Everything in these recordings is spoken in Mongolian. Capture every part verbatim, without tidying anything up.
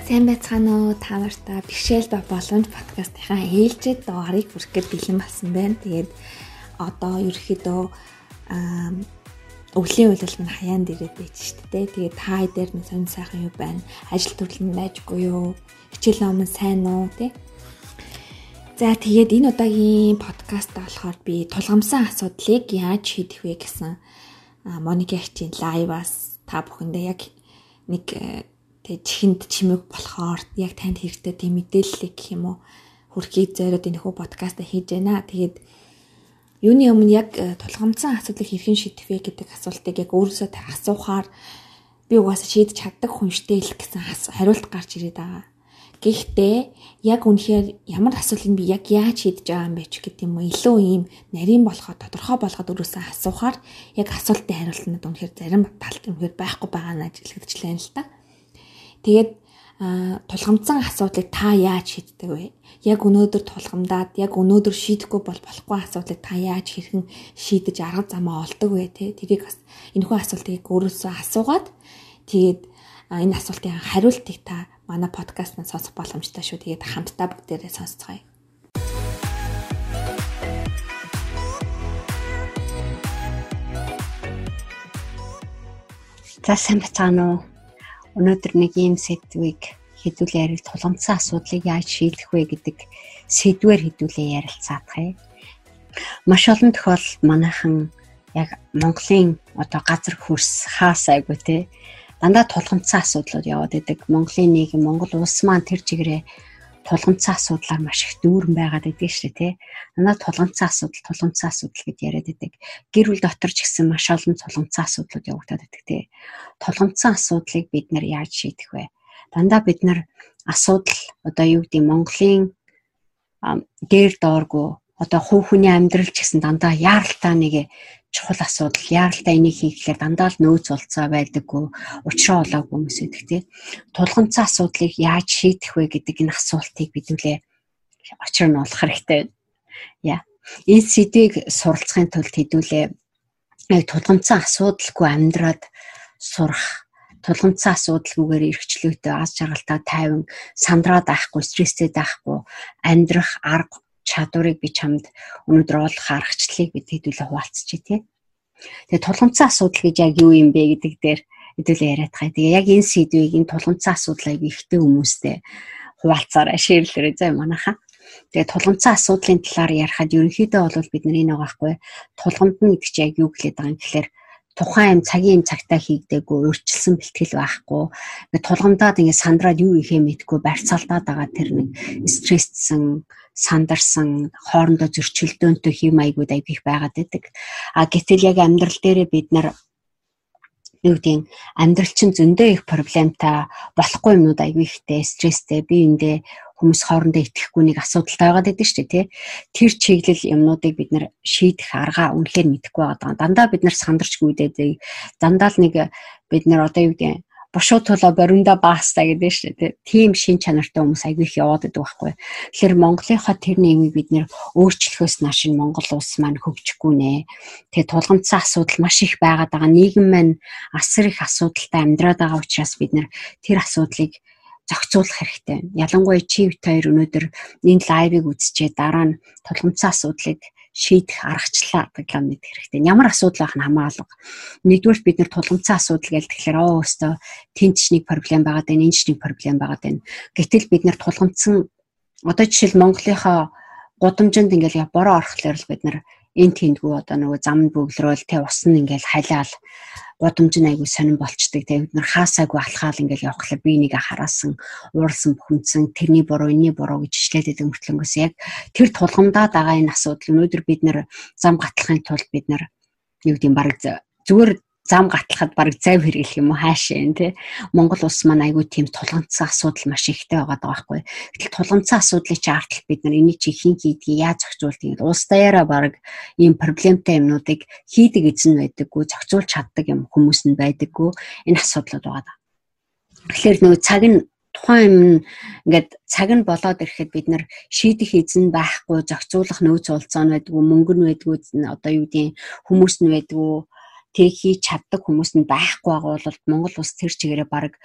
Сайн байцгаана уу та нартай бэрхшээл ба боломж подкастынхаа ээлжид дугаарыг хүргэх гээд бэлэн болсон байна. Тэгээд одоо ерөөхдөө өвлийн үйлдэл мань хаяан дээрээ байж штэ. Тэгээд та дээр минь сонь сайхан юу байна? Ажил төрөл нь байжгүй юу? Хичээл ном нь сайн уу тий? За тэгээд энэ удаагийн подкаст болохоор би тулгамсан асуудлыг яаж шийдэх вэ гэсэн Моника ачийн лайваас та бүхэндээ яг нэг тэг чихэнд чимэг болохоор яг танд хэрэгтэй тийм мэдээллийг гэх юм уу хүрхийг зориод энэ хүү подкаст хийж байна. Тэгээд юуны өмнө яг тулгамдсан асуудлыг хэрхэн шийдэх вэ гэдэг асуултыг яг өөрөөсөө асуухаар би угаасаа шийдэж чаддаг хүн штэй л гэсэн хариулт гарч ирээд байгаа. Гэхдээ яг үнэхээр ямар асуудлыг би яг яаж шийдэж байгаа юм бэ ч гэдэг юм уу илүү ийм нарийн болохоо тодорхой болгоод өөрөөсөө асуухаар яг асуултын хариултнууд үнэхээр зарим талт үнэхээр байхгүй байгаа нь ажиглагдчихлаа л та. Тэгээд тулгамдсан асуудлыг та яаж шийддэг вэ? Яг өнөөдөр тулгамдаад яг өнөөдөр шийдэхгүй бол болохгүй асуудлыг та яаж хэрхэн шийдэж арга замаа олдог вэ те? Тэрийг бас энэхүү асуултыг өөрөөсөө асуугаад тэгээд энэ асуултын хариултыг та манай подкастнаас сонсох боломжтой шүү. Тэгээд хамтдаа бүгдээрээ сонсцгоё. За сайн бацаана уу? Өнөөдөр нэг ийм сэдвийг хэдүүлээ ярил тулгамдсан асуудлыг яаж шийдэх вэ гэдэг сэдвээр хэдүүлээ ярилцаадах юм. Маш олон тохиолдолд манайхан яг Монголын одоо газар хөрс хаас айгу те дандаа тулгамдсан асуудлууд яваад идэг. Монголын нийгэм, Монгол улс маань тэр чигээрээ тулгамдсан асуудлаар маш их дүүрэн байгаад идэг шүү те. Дандаа тулгамдсан асуудал, тулгамдсан асуудал гэд яриад идэг. Гэр бүл дотор ч гэсэн маш олон тулгамдсан асуудлууд явагдаад идэг те. Тулгамдсан асуудлыг бид нар яаж шийдэх вэ? Дандаа бид нар асуудал одоо юу гэдэг Монголын дээр дооргүй одоо хувь хүний амьдрал ч гэсэн дандаа яаралтай нэг чухал асуудал, яаралтай энийг хийхлээр дандаа л нөөц болцоо байдаггүй, учраа олоогүй хүмүүс байдаг тий. Тулгамдсан асуудлыг яаж шийдэх вэ гэдэг энэ асуултыг бидүүлээ очир нь олох хэрэгтэй байна. Яа. Энэ сэдвийг суралцахын тулд хэдүүлээ яг тулгамдсан асуудалгүй амьдраад сурах, тулгамдсан асуудалгүйгээр эрхчлөөтэй аз жаргалтай тайван сандраад байхгүй, стресстэй байхгүй амьдрах арга чадварыг би чамд өнөөдөр олох аргачлалыг бид хэдүүлээ хуваалцчихъя тий. Тэгээ тулгамдсан асуудал гэж яг юу юм бэ гэдэг дээр хэдүүлээ яриад байгаа. Тэгээ яг энэ сэдвийг энэ тулгамдсан асуудлыг ихтэй хүмүүстэй хуваалцаарай, шеэрлээрэй заа манайхаа. Тэгээ тулгамдсан асуудлын талаар ярихад ерөнхийдөө бол бид нар энэ байгаа байхгүй. Тулгамд нь гэдэг чинь яг юу гэлээд байгаа юм гэхээр тухайн юм цагийн цагтаа хийгдээгүй, өөрчилсөн бэлтгэл байхгүй. Ингээ тулгамдаад ингээ сандраад юу ихээ мэдгүй барьцаалтаад байгаа тэр нэг стресссэн, сандарсан, хоорондоо зөрчилдөөнтэй хэм маягууд айгүйх байгаад байдаг. А гэтэл яг амьдрал дээрээ бид нар юу гэдэг амьдрал чинь зөндөө их проблемтай, болохгүй юмнууд айгүйхтэй, стресстэй, биеиндээ хүмүүс хоорондоо итгэхгүй нэг асуудалтай байгаад байдаг шүү дээ тий. Тэр чиглэл юмнуудыг бид нар шийдэх аргаа үнэхээр мэдэхгүй байгаа. Дандаа бид нар сандарч гүйдээд дандаа л нэг бид нар одоо юу гэдэг бошуу тулаа боринда баастаа гэдэг шүү дээ. Тийм шин чанартай хүмүүс айгүйх яваад байдаг байхгүй. Тэгэхээр Монголынхаа тэр нийгмийг бид нэр өөрчлөхөөс нааш Монгол улс маань хөгжихгүй нэ. Тэгээ тулгамдсан асуудал маш их байгаад байгаа. Нийгэм маань асар их асуудалтай амьдраад байгаа учраас бид нэр тэр асуудлыг зохицуулах хэрэгтэй. Ялангуяа чи бит хоёр өнөөдөр энэ лайвыг үзчихээ дараа нь тулгамдсан асуудлыг шийдэх аргачлалаа гэдэг мэдэх хэрэгтэй. Ямар асуудал байх нь хамаалга. Нэгдүгээр бид нэр тулгамдсан асуудал гэж тэгэхээр оо өстө тэнч нэг проблем байгаад байна, энэч нэг проблем байгаад байна. Гэтэл бид нэр тулгамдсан одоо жишээл Монголынхаа гудамжинд ингээл бороо орохлоор л бид нэр энэ тэндгүү одоо нөгөө зам бөглөрөөл тэ ус нь ингээл халиал гудамж нь айгүй сонирн болчдөг. Тэгээ бид нар хаасаагүй алхаал ингээл явхлаа би нэгэ хараасан, ууралсан бөхөнцөн тэрний буруу, энэний буруу гэж ичлээд идэг мөртлөнгөөс яг тэр тулгамдаад байгаа энэ асуудал өнөөдөр бид нар зам гатлахын тулд бид нар юу гэдэг юм баг зүгээр зам гатлахад баг зав хэрэглэх юм уу хаашаа юм те. Монгол улс маань айгүй тийм тулгамдсан асуудал маш ихтэй байгаа байхгүй. Гэтэл тулгамдсан асуудлыг чи артал бид нар энийг чи хийн хийдгийг яаж зохицуулдаг юм. Улс даяараа баг ийм проблемтай юмнуудыг хийдэг эзэн байдаггүй, зохицуулж чаддаг юм хүмүүс нь байдаггүй. Энэ асуудлууд байгаа. Тэгэхээр нөгөө цаг нь тухайн юм ингээд цаг нь болоод ирэхэд бид нар шийдэх эзэн байхгүй, зохицуулах нөөц уулзаа нь байдгүй, мөнгө нь байдгүй, одоо юу гэдэг хүмүүс нь байдгүй. Тэг хийж чаддаг хүмүүс нь байхгүй байгаа бол Монгол улс тэр чигээрээ баг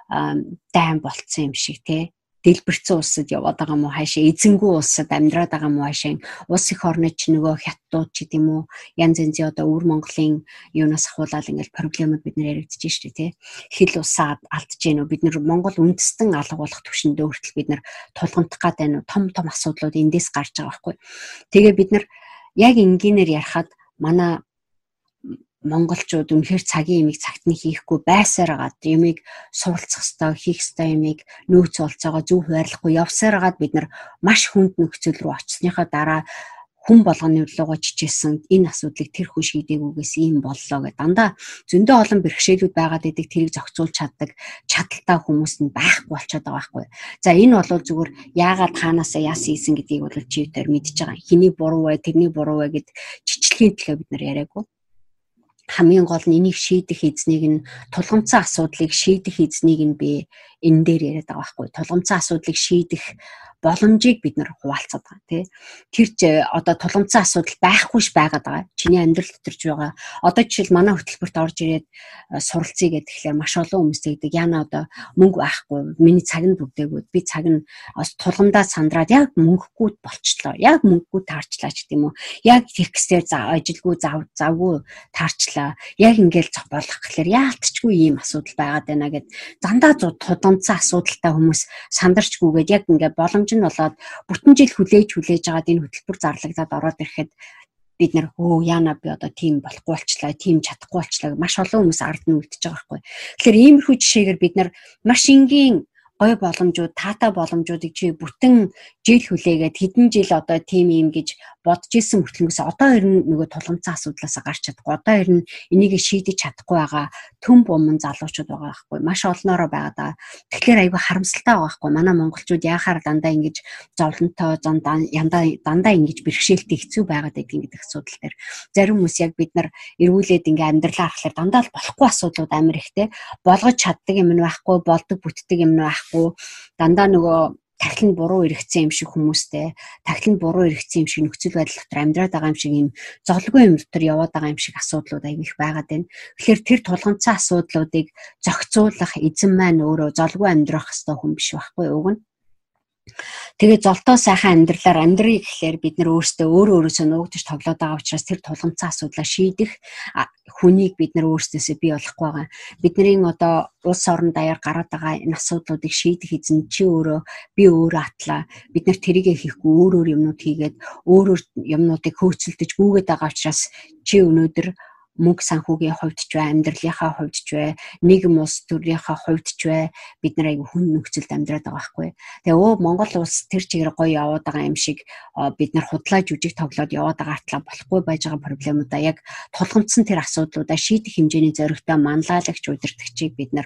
дайн болцсон юм шиг тий. Дэлбэрсэн улсад яваад байгаа мó хаашаа эзэнгүй улсад амьдраад байгаа мó хаашаа улс их орны ч нөгөө хятадууд ч гэдэм үү янз янзын одоо өвөр Монголын юунаас ахуулаад ингээл проблемууд бид нэр яригдчих шүү дээ тий. Хил усаа алдж гэнэ үү бид нар Монгол үндэстэн алга болох түвшиндээ хүртэл бид нар тулгамдах гад байна уу том том асуудлууд эндээс гарч байгаа байхгүй. Тэгээ бид нар яг энгийнээр ярихад манай монголчууд үнэхээр цагийн юмыг цагт нь хийхгүй байсараад юмыг суралцах ёстой, хийх ёстой юмыг нөөц олцоогоо зөв хуваарлахгүй явсараад бид нар маш хүнд нөхцөл рүү очсныхаа дараа хүн болгоны руугаа чичээсэн энэ асуудлыг тэр хүн шийдээгүйгээс ийм боллоо гэдэг. Дандаа зөндөө олон бэрхшээлүүд байгаад идэг тэрийг зохицуулж чаддаг чадaltaй хүмүүс нь байхгүй болчиход байгаа байхгүй. За энэ бол зүгээр яагаад хаанасаа яасан ийсэн гэдгийг бол чи тэр мэдж байгаа. Хиний буруу вэ, тэрний буруу вэ гэд чичлэгийн төлөө бид нар яриаггүй. Хамгийн гол нь энийг шийдэх эзнийг нь тулгамдсан асуудлыг шийдэх эзнийг нь би энэ дээр яриад байгаа байхгүй. Тулгамдсан асуудлыг шийдэх боломжийг бид нар хуваалцаад байгаа тий. Тэр ч одоо тулгамдсан асуудал байхгүйш байгаад байгаа. Чиний амьдрал дотор ч байгаа. Одоо жишээл манай хөтөлбөрт орж ирээд суралцъя гэхээр маш олон хүмүүс тэгдэг. Яна одоо мөнгө байхгүй. Миний цаг нь бүгдээгүй. Би цаг нь тулгамдаа сандраад яг мөнгөгүй болчихлоо. Яг мөнгөгүй таарчлаа ч гэдэм үү. Яг текстээр ажилгүй зав завгүй таарчлаа. Яг ингээл зох болох гэхээр яалтчгүй ийм асуудал байгаад байна гэд дандаа тулгамдсан асуудалтай хүмүүс сандарчгүйгээд яг ингээ боломж нь болоод бүтэн жил хүлээж хүлээж агаад энэ хөтөлбөр зарлагдаад ороод ирэхэд бид нар өө яана би одоо тийм болохгүй болчлаа, тийм чадахгүй болчлаа маш олон хүмүүс ард нь үлдчихэж байгаа байхгүй. Тэгэхээр иймэрхүү жишээгээр бид нар маш энгийн гой боломжууд, таатай боломжуудыг чи бүтэн жил хүлээгээд хэдэн жил одоо тийм юм гэж бодож исэн хөтлөнгөөс одоо ер нь нөгөө тулгамдсан асуудлаас гарч чадахгүй. Одоо ер нь энийг шийдэж чадахгүй байгаа төм буман залуучууд байгаа байхгүй. Маш олноороо байгаа. Тэгэхээр айгүй харамсалтай байгаа байхгүй. Манай монголчууд яхаар дандаа ингэж зовлонтой, дандаа дандаа ингэж бэрхшээлтэй хэцүү байгаад байдаг гэдэг асуудал дээр. Зарим хүмүүс яг бид нар эргүүлээд ингээ амьдралаа харахаар дандаа л болохгүй асуудлууд амар ихтэй. Болгож чаддаг юм нь байхгүй, болдог бүтдэг юм нь байхгүй. Дандаа нөгөө тахилын буруу эргэцсэн юм шиг хүмүүстэй тахилын буруу эргэцсэн юм шиг нөхцөл байдал дотор амьдраад байгаа юм шиг юм зоглгүй юм дотор яваад байгаа юм шиг асуудлууд аяг их байгаад байна. Тэгэхээр тэр тулгамдсан асуудлуудыг зохицуулах эзэн маань өөрөө золгүй амьдрах ёстой хүн биш байхгүй уг нь. Тэгээ золтоо сайхан амьдралаар амьдрий гэхлээр бид нар өөрсдөө өөрөө өөрөөсөө нуугдж тоглоод байгаа учраас тэр тулгамдсан асуудлаа шийдэх хүнийг бид нар өөрсдөөсөө бий болохгүй байгаа. Бидний одоо улс орон даяар гараад байгаа энэ асуудлуудыг шийдэх эзэн чи өөрөө би өөрөө атлаа. Бид нар тэрийгэ хийхгүй өөр өөр юмнууд хийгээд өөр өөр юмнуудыг хөөцөлдөж гүгээд байгаа учраас чи өнөөдөр мөнгө санхүүгийн хувьд ч бай, амьдралынхаа хувьд ч бай, нийгэм улс төрийнхаа хувьд ч бай бид нар айгүй хүн нөхцөлд амьдраад байгаа байхгүй. Тэгээ өө Монгол улс тэр чигээр гоё яваад байгаа юм шиг бид нар худлаа жүжиг тоглоод яваад байгаа атлаа болохгүй байж байгаа проблемуудаа яг тулгамдсан тэр асуудлуудаа шийдэх хэмжээний зоригтой манлайлагч удирдагчийг бид нар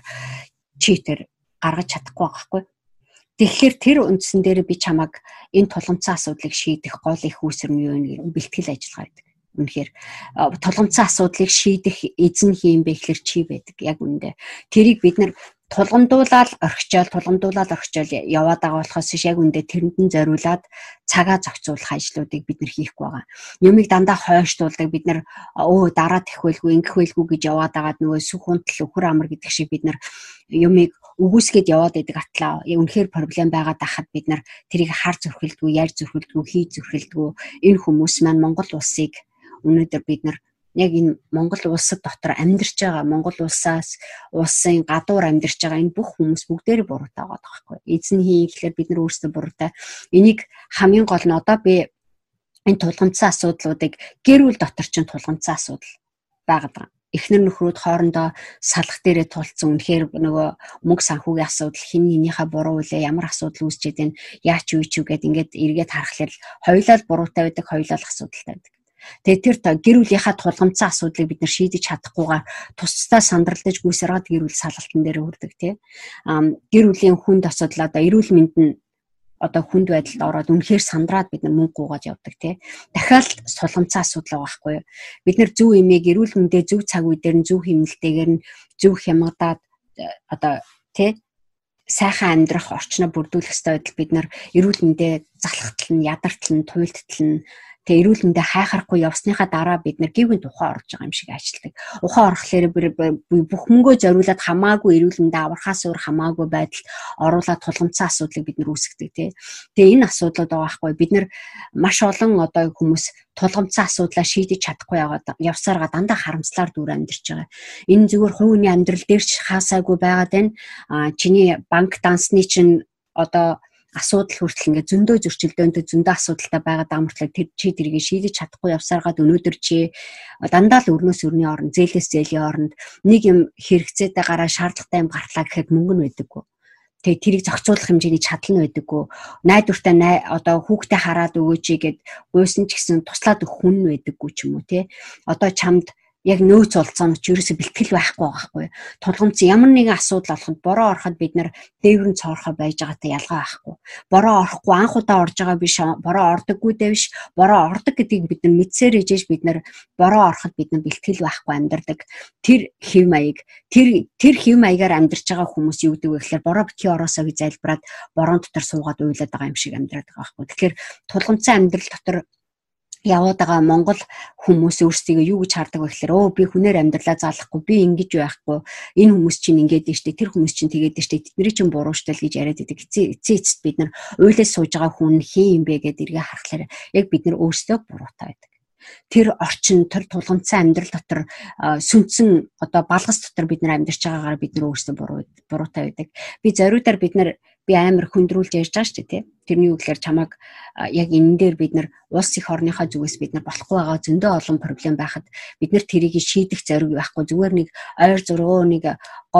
читер гаргаж чадахгүй байгаа байхгүй. Тэгэхээр тэр үндсэн дээр би чамаг энэ тулгамдсан асуудлыг шийдэх гол их үүсвэр нь юу вэ? Бэлтгэл ажиллагаа гэдэг. Үнэхээр тулгамдсан асуудлыг шийдэх эзэн хийм бэ гэхэлэр чи байдаг яг үндэ. Тэрийг бид нар тулгамдуулаад орхичоол тулгамдуулаад орхичоол яваад байгаа болохоос яг үндэ тэрэнд нь зориулаад цагаа зохицуулах ажлуудыг бид нар хийхгүй байгаа. Юмыг дандаа хойшлуулдаг бид нар өө дараа тэхвэлгүй ингэх байлгүй гэж яваад агаад нөгөө сүх хунтал өхөр амар гэдэг шиг бид нар юмыг үгүйсгээд яваад байдаг атлаа. Үнэхээр проблем байгаад ахад бид нар тэрийг хар зөрхилдгүү, яар зөрхилдгүү, хий зөрхилдгүү энэ хүмүүс маань Монгол улсыг өнөөдөр бид нар яг энэ Монгол улсад дотор амьдарч байгаа Монгол улсаас улсын гадуур амьдарч байгаа энэ бүх хүмүүс бүгдээрээ буруутай байгаа байхгүй. Эзэн хий гэхэлэр бид нар өөрсдөө буруутай. Энийг хамгийн гол нь одоо би энэ тулгамдсан асуудлуудыг гэр бүл дотор ч тулгамдсан асуудал байгаад байгаа. Эхнэр нөхрүүд хоорондоо салах дээрээ тулцсан үнэхээр нөгөө мөнгө санхүүгийн асуудал хин хинийхээ буруу үлээ ямар асуудал үүсчихэд байна яач юу ч үгээд ингээд эргээд харахад хоёулаа л буруутай байдаг хоёулаа л асуудалтай байдаг. Тэгээ тэр гэр бүлийнхаа тулгамдсан асуудлыг бид нар шийдэж чадахгүйгээр тусдаа сандралдаж гүйсэраад гэр бүл салгалтын дээр хүрдэг тий. Гэр бүлийн хүнд асуудал одоо эрүүл мэнд нь одоо хүнд байдалд ороод үнэхээр сандраад бид нар мөнгө гуугаад явдаг тий. Дахиад тулгамдсан асуудал байгаа байхгүй юу. Бид нар зөв имийг эрүүл мэндээ зөв цаг үе дээр нь зөв хэмнэлтэйгээр нь зөв хямгадаад одоо тий сайхан амьдрах орчноо бүрдүүлэх ёстой байтал бид нар эрүүл мэндээ залхахтал нь, ядартал нь, туйлдтал нь Тэгээ эрүүл мэндэ хайхрахгүй явсныхаа дараа бид нэр гівгийн тухай орж байгаа юм шиг ажилладаг. Ухаан орохлоор бүх мөнгөө зориулаад хамаагүй эрүүл мэндэ аврахаас өөр хамаагүй байдалд оруулаад тулгамдсан асуудлыг бид нэр үүсгэдэг тий. Тэгээ энэ асуудлууд байгаа байхгүй бид нэр маш олон одоо хүмүүс тулгамдсан асуудлаа шийдэж чадахгүй явсараа дандаа харамслаар дүр амьдарч байгаа. Энэ зүгээр хувийн амьдрал дээр ч хаасаагүй байгаад байна. А чиний банк дансны чинь одоо асуудал хүртэл ингээд зөндөө зөрчилдөөнтэй зөндөө асуудалтай байгаа даамтлаа тэр чи тэрийг шийдэж чадахгүй явсараад өнөөдөр чи дандаа л өрнөөс өрний орн зээлээс зээлийн оронд нэг юм хэрэгцээтэй гараа шаардлагатай юм гартлаа гэхэд мөнгө нь байдаггүй. Тэгээ тэрийг зохицуулах хэмжээний чадал нь байдаггүй. Найдвартай одоо хүүхдээ хараад өгөөч гэгээд гуйсан ч гэсэн туслаад өгөх хүн нь байдаггүй ч юм уу тий. Одоо чамд яг нөөц олцооно ч ерөөсө бэлтгэл байхгүй байгаа хгүй. Тулгамдсан ямар нэгэн асуудал олоход бороо ороход бид нар дээврэн цоорхоо байж байгаатай ялгаа байхгүй. Бороо орохгүй анх удаа орж байгаа биш, бороо ордоггүй дээ биш. Бороо ордог гэдгийг бид нар мэдсээр ижээж бид нар бороо ороход бид нар бэлтгэл байхгүй амьдардаг. Тэр хэв маяг, тэр тэр хэв маягаар амьдарч байгаа хүмүүс юу гэдэг вэ гэхээр бороо битгий ороосоо гэж зайлбараад бороон дотор суугаад уйлаад байгаа юм шиг амьдраад байгаа байхгүй. Тэгэхээр тулгамдсан амьдрал дотор яваад байгаа Монгол хүмүүс өөрсдөө юу гэж хардаг вэ гэхээр оо би хүнээр амьдралаа заалахгүй би ингэж байхгүй энэ хүмүүс чинь ингэж штэ тэр хүмүүс чинь тэгээд штэ тэдний чинь буруу штэ л гэж яриад идэг эцээ эцэст бид нар уйлаас сууж байгаа хүн хин юм бэ гэдээ эргээ харахаар яг бид нар өөрсдөө буруутай байдаг. Тэр орчин тэр тулгамдсан амьдрал дотор сүнцэн одоо балгас дотор бид нар амьдарч байгаагаар бид нар өөрсдөө буруу буруутай байдаг. Би зориудаар бид нар би амар хүндрүүлж ярьж байгаа шүү дээ. Тэрний үг гэхээр чамаг яг энэ дээр бид нар улс их орныхоо зүгээс бид нар болохгүй байгаа зөндөө олон проблем байхад бид нар тэрийг шийдэх зориг байхгүй зүгээр нэг ойр зургуу нэг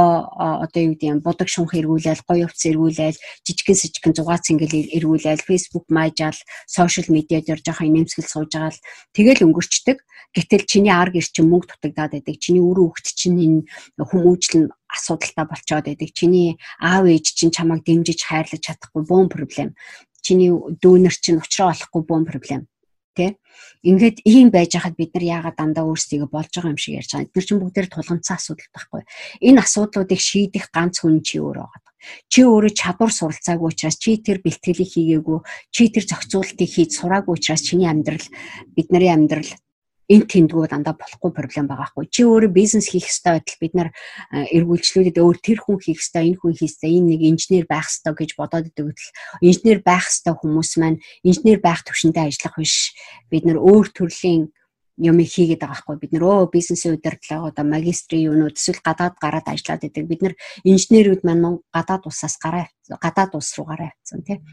одоо юу гэдэг юм будаг шунх эргүүлээл гоё хувцас эргүүлээл жижигхэн сижигхэн зугаац ингээл эргүүлээл фейсбુક маажаал сошиал медиа дээр жоохон нэмсгэл сууж байгаа л тэгэл өнгөрчдөг. Гэтэл чиний ар гэр чинь мөнгө дутагдаад байдаг. Чиний үр хөвгт чинь энэ хүмүүжил асуудалтай болцоод байдаг. Чиний аав ээж чинь чамайг дэмжиж хайрлаж чадахгүй бөөн проблем. Чиний дүүнер чинь уучраа олохгүй бөөн проблем. Тэ? Ингээд ийм байж хахад бид нар яагаад дандаа өөрсдийгөө болж байгаа юм шиг ярьж байгаа. Эдгээр чинь бүгдээр тулгамдсан асуудал байхгүй. Энэ асуудлуудыг шийдэх ганц хүн чи өөрөө байгаа. Чи өөрөө чадвар суралцаагүй учраас чи тэр бэлтгэлийг хийгээгүй, чи тэр зохицуултыг хийж сураагүй учраас чиний амьдрал бидний амьдрал энэ тэндгүү дандаа болохгүй проблем байгаа хгүй. Чи өөрөө бизнес хийх ёстой байтал бид нар эргүүлжлүүдэд өөр тэр хүн хийх ёстой, энэ хүн хийх ёстой, энэ нэг инженер байх ёстой гэж бодоод идэг байтал инженер байх ёстой хүмүүс маань инженер байх төвшөндөө ажиллах биш. Бид нар өөр төрлийн юм хийгээд байгаа хгүй. Бид нар өө бизнесийн удирдлага одоо магистрийн юунууд эсвэл гадаад гараад ажиллаад идэг. Бид нар инженерүүд маань гадаад улсаас гараа гадаад улс руу гараа авцсан тий.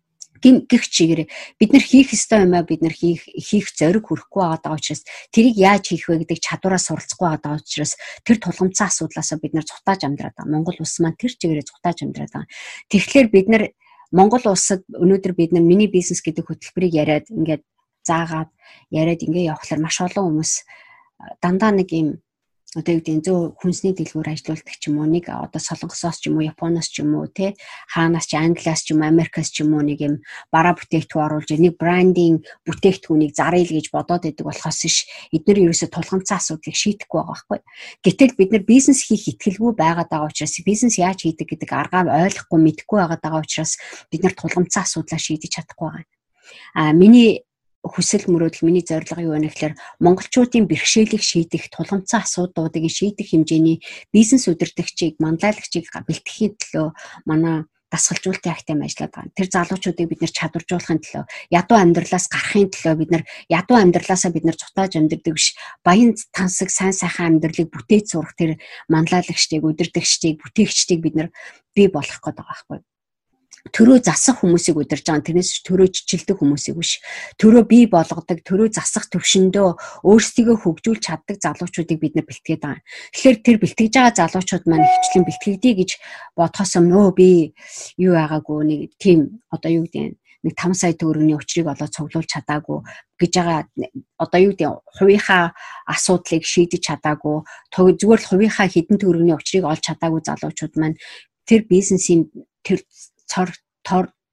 Гэх чигээр бид нар хийх ёстой юм а бид нар хийх хийх зориг хүрэхгүй байгаа учраас тэрийг яаж хийх вэ гэдэг чадвараа суралцахгүй байгаа учраас тэр тулгамдсан асуудлаасаа бид нар цухтааж амьдраад байгаа. Монгол улс маань тэр чигээрээ цухтааж амьдраад байгаа. Тэгэхээр бид нар Монгол улсад өнөөдөр бид нар миний бизнес гэдэг хөтөлбөрийг яриад ингээд заагаад яриад ингээд явхлаар маш олон хүмүүс дандаа нэг юм одоо юу гэдэг зөө хүнсний дэлгүүр ажиллаулдаг ч юм уу нэг одоо Солонгосоос ч юм уу Японоос ч юм уу те хаанаас ч Англиас ч юм уу Америкаас ч юм уу нэг юм бараа бүтээгдэхүүн оруулж нэг брендинг бүтээгдэхүүнийг заръя л гэж бодоод байдаг болохоос ш эдгээр ерөөсө тулгамдсан асуудлыг шийдэхгүй байгаа байхгүй. Гэтэл бид нар бизнес хийх итгэлгүй байгаад байгаа учраас бизнес яаж хийдэг гэдэг аргаа ойлгохгүй мэдэхгүй байгаад байгаа учраас бид нар тулгамдсан асуудлаа шийдэж чадахгүй байгаа. А миний хүсэл мөрөөдөл миний зорилго юу вэ гэхээр монголчуудын бэрхшээлийг шийдэх тулгамдсан асуудлуудыг шийдэх хэмжээний бизнес удирдагчийг манлайлагчийг бэлтгэхийн төлөө манай дасгалжуулалтын актем ажиллаад байгаа. Тэр залуучуудыг бид нэр чадваржуулахын төлөө ядуу амьдралаас гарахын төлөө бид нар ядуу амьдралаасаа бид нар цутааж амьдрдаг биш баян тансаг сайн сайхан амьдралыг бүтээж сурах тэр манлайлагчдыг удирдагчдыг бүтээгчдийг бид нар бий болгох гэдэг байгаа байхгүй. Төрөө засах хүмүүсийг удирж байгаа. Тэрнээс төрөө чичлдэг хүмүүсийг биш. Төрөө бий болгодог, төрөө засах төвшөндөө өөрсдийгөө хөгжүүлж чаддаг залуучуудыг бид нэ бэлтгээд байгаа. Тэгэхээр тэр бэлтгэж байгаа залуучууд маань хвчлэн бэлтгэгдээ гэж бодхоос өмнө би юу байгаагүй нэг тийм одоо юу гэдэг нэг таван сая төгрөгийн өчрийг олоод цуглуулж чадаагүй гэж байгаа. Одоо юу гэдэг хувийнхаа асуудлыг шийдэж чадаагүй. Зүгээр л хувийнхаа хэдэн төгрөгийн өчрийг олж чадаагүй залуучууд маань тэр бизнесийн тэр цор тор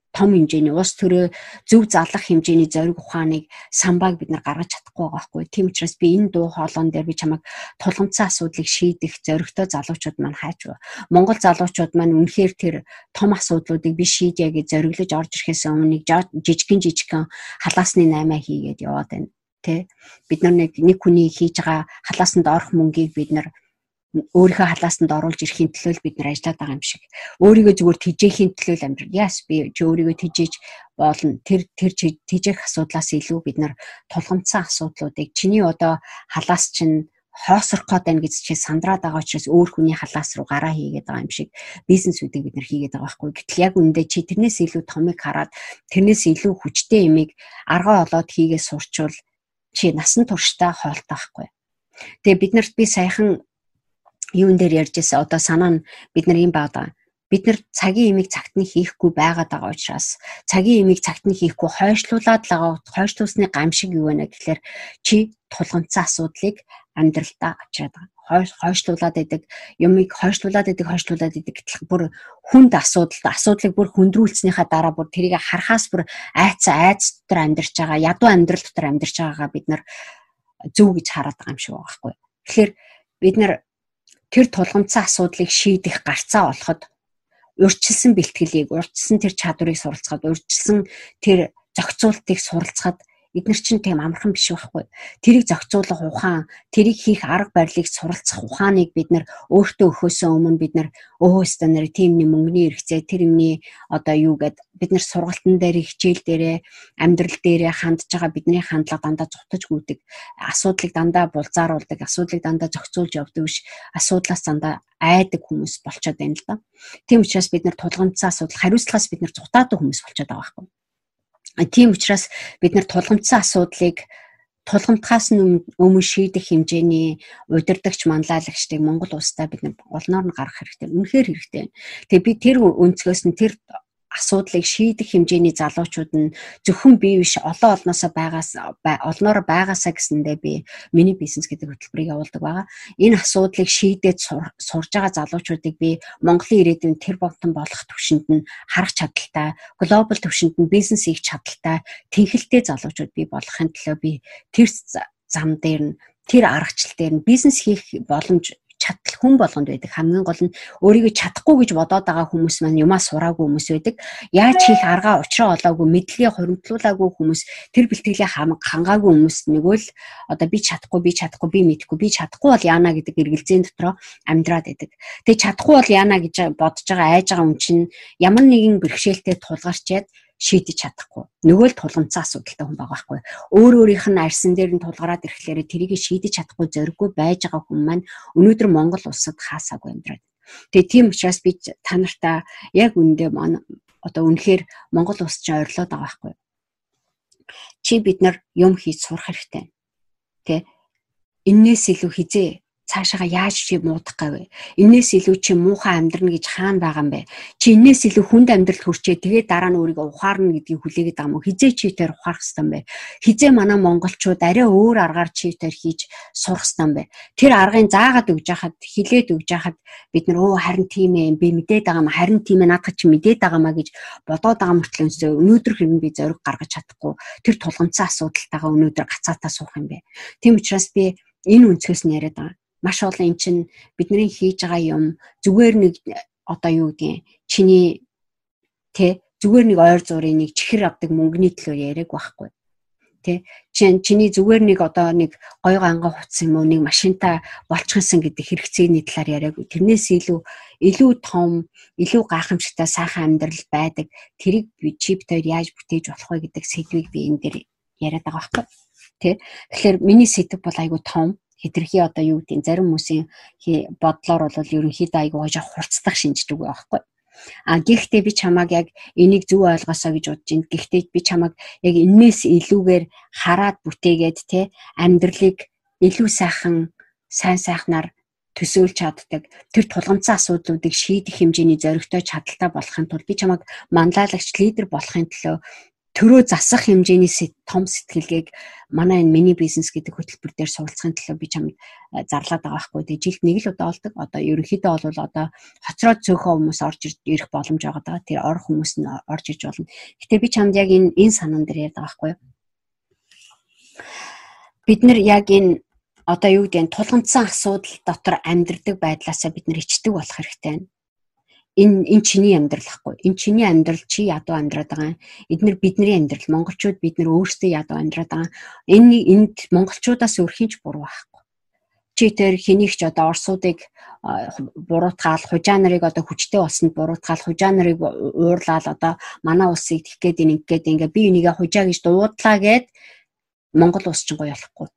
том хэмжээний ус төрөө зөв залах хэмжээний зориг ухааныг самбааг бид нар гаргаж чадахгүй байгаа байхгүй. Тийм учраас би энэ дуу хоолойн дээр би чамайг тулгымцсан асуудлыг шийдэх зоригтой залуучууд маань хайж байна. Монгол залуучууд маань үнэхээр тэр том асуудлуудыг би шийдье гэж зориглож орж ирэхээс өмнө нэг жижигэн жижигэн халаасны наймаа хийгээд яваад байна. Тэ бид нар нэг нэг хүний хийж байгаа халаасанд орох мөнгийг бид нар өөрийнхөө халаасанд оруулж ирэхийн төлөө бид нар ажиллаад байгаа юм шиг. Өөрийгөө зүгээр тэжээхийн төлөө амьдрал. Яс би чи өөрийгөө тэжээж болно. Тэр тэр тэжээх асуудлаас илүү бид нар тулгамдсан асуудлуудыг чиний одоо халаас чинь хоосрох гээд байна гэж чи сандраад байгаа учраас өөр хүний халаас руу гараа хийгээд байгаа юм шиг бизнесүүдийг бид нар хийгээд байгаа байхгүй. Гэтэл яг үндэ чи тэрнээс илүү томыг хараад тэрнээс илүү хүчтэй юмыг аргаа олоод хийгээд сурчвал чи насан туршдаа хоолтой байхгүй. Тэгээ бид нарт би саяхан юун дээр ярьжсэн одоо санаа нь бид нар юм баада. Бид нар цагийн имийг цагт нь хийхгүй байгаад байгаа учраас цагийн имийг цагт нь хийхгүй хойшлуулад л байгаа. Хойшлуулсны гамшиг юу вэ гэхээр чи тулгамдсан асуудлыг амьдралдаа авчираад байгаа. Хойшлуулад байдаг юмыг хойшлуулад байдаг хойшлуулад байдаг гэтэл бүр хүнд асуудал асуудлыг бүр хөндрүүлснийхаа дараа бүр тэрийг харахаас бүр айцаа айц дотор амьдарч байгаа ядуу амьдрал дотор амьдарч байгаагаа бид нар зөв гэж хараад байгаа юм шиг байгаа байхгүй. Тэгэхээр бид нар тэр тулгамдсан асуудлыг шийдэх гарцаа олоход урьдчилсан бэлтгэлийг, урьдчилсан тэр чадварыг суралцахад, урьдчилсан тэр зохицуултыг суралцахад эдгээр чинь тийм амархан биш байхгүй. Тэрийг зохицуулах ухаан, тэрийг хийх арга барилыг суралцах ухааныг бид нар өөртөө өгөхөөсөө өмнө бид нар өөөө станаар тийм нэг мөнгөний хэрэгцээ, тэр юмний одоо юу гэд бид нар сургалтын дээр, хичээл дээрээ, амьдрал дээрээ хандж байгаа бидний хандлага дандаа зутаж гүйдэг. Асуудлыг дандаа булзааруулдаг, асуудлыг дандаа зохицуулж явдаг биш, асуудлаас дандаа айдаг хүмүүс болчиход байна л да. Тийм учраас бид нар тулгамдсан асуудал, хариуцлагаас бид нар зутаадаг хүмүүс болчиход байгаа байхгүй. Тийм учраас бид нар тулгамдсан асуудлыг тулгамдхаас нь өмнө шийдэх хэмжээний удирдагч манлайлагчдыг Монгол улстай бид нар олноор нь гаргах хэрэгтэй. Үнэхээр хэрэгтэй. Тэгээ би тэр өнцгөөс нь тэр асуудлыг шийдэх хэмжээний залуучууд нь зөвхөн би биш олон олноосоо байгаас олноор байгаасаа гэсэндээ би миний бизнес гэдэг хөтөлбөрийг явуулдаг байгаа. Энэ асуудлыг шийдээд сурж байгаа залуучуудыг би Монголын ирээдүйн тэр бомтон болох төвшөнд нь харах чадaltaй, глобал төвшөнд нь бизнес хийх чадaltaй, тэнхэлтэй залуучууд би болохын төлөө би тэр зам дээр нь тэр аргачлал дээр нь бизнес хийх боломж чадал хүн болгонд байдаг. Хамгийн гол нь өөрийгөө чадахгүй гэж бодоод байгаа хүмүүс маань юмаа сураагүй хүмүүс байдаг. Яаж хийх аргаа учраа олоогүй, мэдлэгээ хуримтлуулаагүй хүмүүс, тэр бэлтгэлээ хангаагүй хүмүүс нөгөө л одоо би чадахгүй, би чадахгүй, би мэдэхгүй, би чадахгүй бол яана гэдэг эргэлзээний дотроо амьдраад байдаг. Тэгээ чадахгүй бол яана гэж бодож байгаа айж байгаа хүн чинь ямар нэгэн бэрхшээлтэй тулгарчээд шийдэж чадахгүй. Нөгөө л тулгамдсан асуудалтай хүн байгаа байхгүй. Өөр өөрийнх нь арьсан дээр нь тулгараад ирэхлээр тэрийг шийдэж чадахгүй зориггүй байж байгаа хүн маань өнөөдөр Монгол улсад хаасаагүй амьдраад. Тэгээ тийм учраас би та нартай яг үндэ одоо үнэхээр Монгол улс чинь ойрлоод байгаа байхгүй. Чи бид нар юм хийж сурах хэрэгтэй. Тэ энээс илүү хизээ цаашаага яаж чи муудах гэвэ? Энээс илүү чи муухай амьдрна гэж хаана байгаа юм бэ? Чи энээс илүү хүнд амьдрал хүрчээ тэгээд дараа нь өөрийгөө ухаарна гэдгийг хүлээгээд байгаа юм уу? Хизээ чи тэр ухаарах хэрэгтэй юм бэ? Хизээ манай монголчууд арай өөр аргаар чи тэр хийж сурах хэрэгтэй юм бэ? Тэр аргыг заагаад өгж яхад, хилээд өгж яхад бид нар өө харин тийм ээ би мэдээд байгаа юм, харин тийм ээ наадах чи мэдээд байгаа маа гэж бодоод байгаа мөртлөөсөө өнөөдөр хэрэг би зориг гаргаж чадахгүй тэр тулгамдсан асуудалтайгаа өнөөдөр гацаатаа суух юм бэ? Тийм учраас би энэ өнцгөөс нь яриад байгаа. Маш олон эн чинь бидний хийж байгаа юм зүгээр нэг одоо юу гэдгийг чиний тэ зүгээр нэг ойр зургийн нэг чихэр авдаг мөнгөний төлөө яриаг байхгүй тэ чин чиний зүгээр нэг одоо нэг гой ганга хуц юм уу нэг машинтай болчихсон гэдэг хэрэгцээний талаар яриаг тэрнээс илүү илүү том илүү гайхамшигтай сайхан амьдрал байдаг тэрийг би чип дээр яаж бүтээж болох вэ гэдэг сэдвийг би энэ дээр яриад байгаа байхгүй тэ тэгэхээр миний сэдв бол айгүй том хэтэрхий одоо юу гэдэг зарим хүмүүсийн бодлоор бол ерөнхийдөө айгуу гож хурцдаг шинждэг байхгүй. А гэхдээ би чамааг яг энийг зөв ойлгосоо гэж бодож байна. Гэхдээ би чамааг яг энээс илүүгээр хараад бүтээгээд те амьдралыг илүү сайхан сайн сайхнаар төсөөлж чаддаг. Тэр тулгамдсан асуудлуудыг шийдэх хэмжээний зоригтой чадaltaй болохын тулд би чамааг манлайлагч лидер болохын төлөө төрөө засах хэмжээний том сэтгэлгээг манай энэ мини бизнес гэдэг хөтөлбөр дээр суралцахын төлөө би чамд зарлаад байгаа байхгүй. Тэгээ жилд нэг л удаа болдог. Одоо ерөнхийдөө бол одоо хоцроод цөөхөн хүмүүс орж ирэх боломж байгаа даа. Тэр орох хүмүүс нь орж иж болно. Гэтэ би чамд яг энэ энэ санаан дээр яриад байгаа байхгүй. Бид нар яг энэ одоо юу гэдэг нь тулгамдсан асуудал дотор амьдрдаг байдлаасаа бид нар ичдэг болох хэрэгтэй байна. Энэ энэ чиний амьдрал ахгүй. Энэ чиний амьдрал чи ядуу амьдраад байгаа. Эднэр бидний амьдрал. Монголчууд бид нар өөрсдөө ядуу амьдраад байгаа. Энэ энд монголчуудаас өөр хинч буруу байхгүй. Чи тэр хэнийг ч одоо орсуудыг буруутгаал, хужаа нарыг одоо хүчтэй болсонд буруутгаал, хужаа нарыг уурлаал одоо манай улсыг тэгэх гээд ингэ гээд ингээ би энийгээ хужаа гэж дуудлаа гэд Монгол улс ч гоё болохгүй.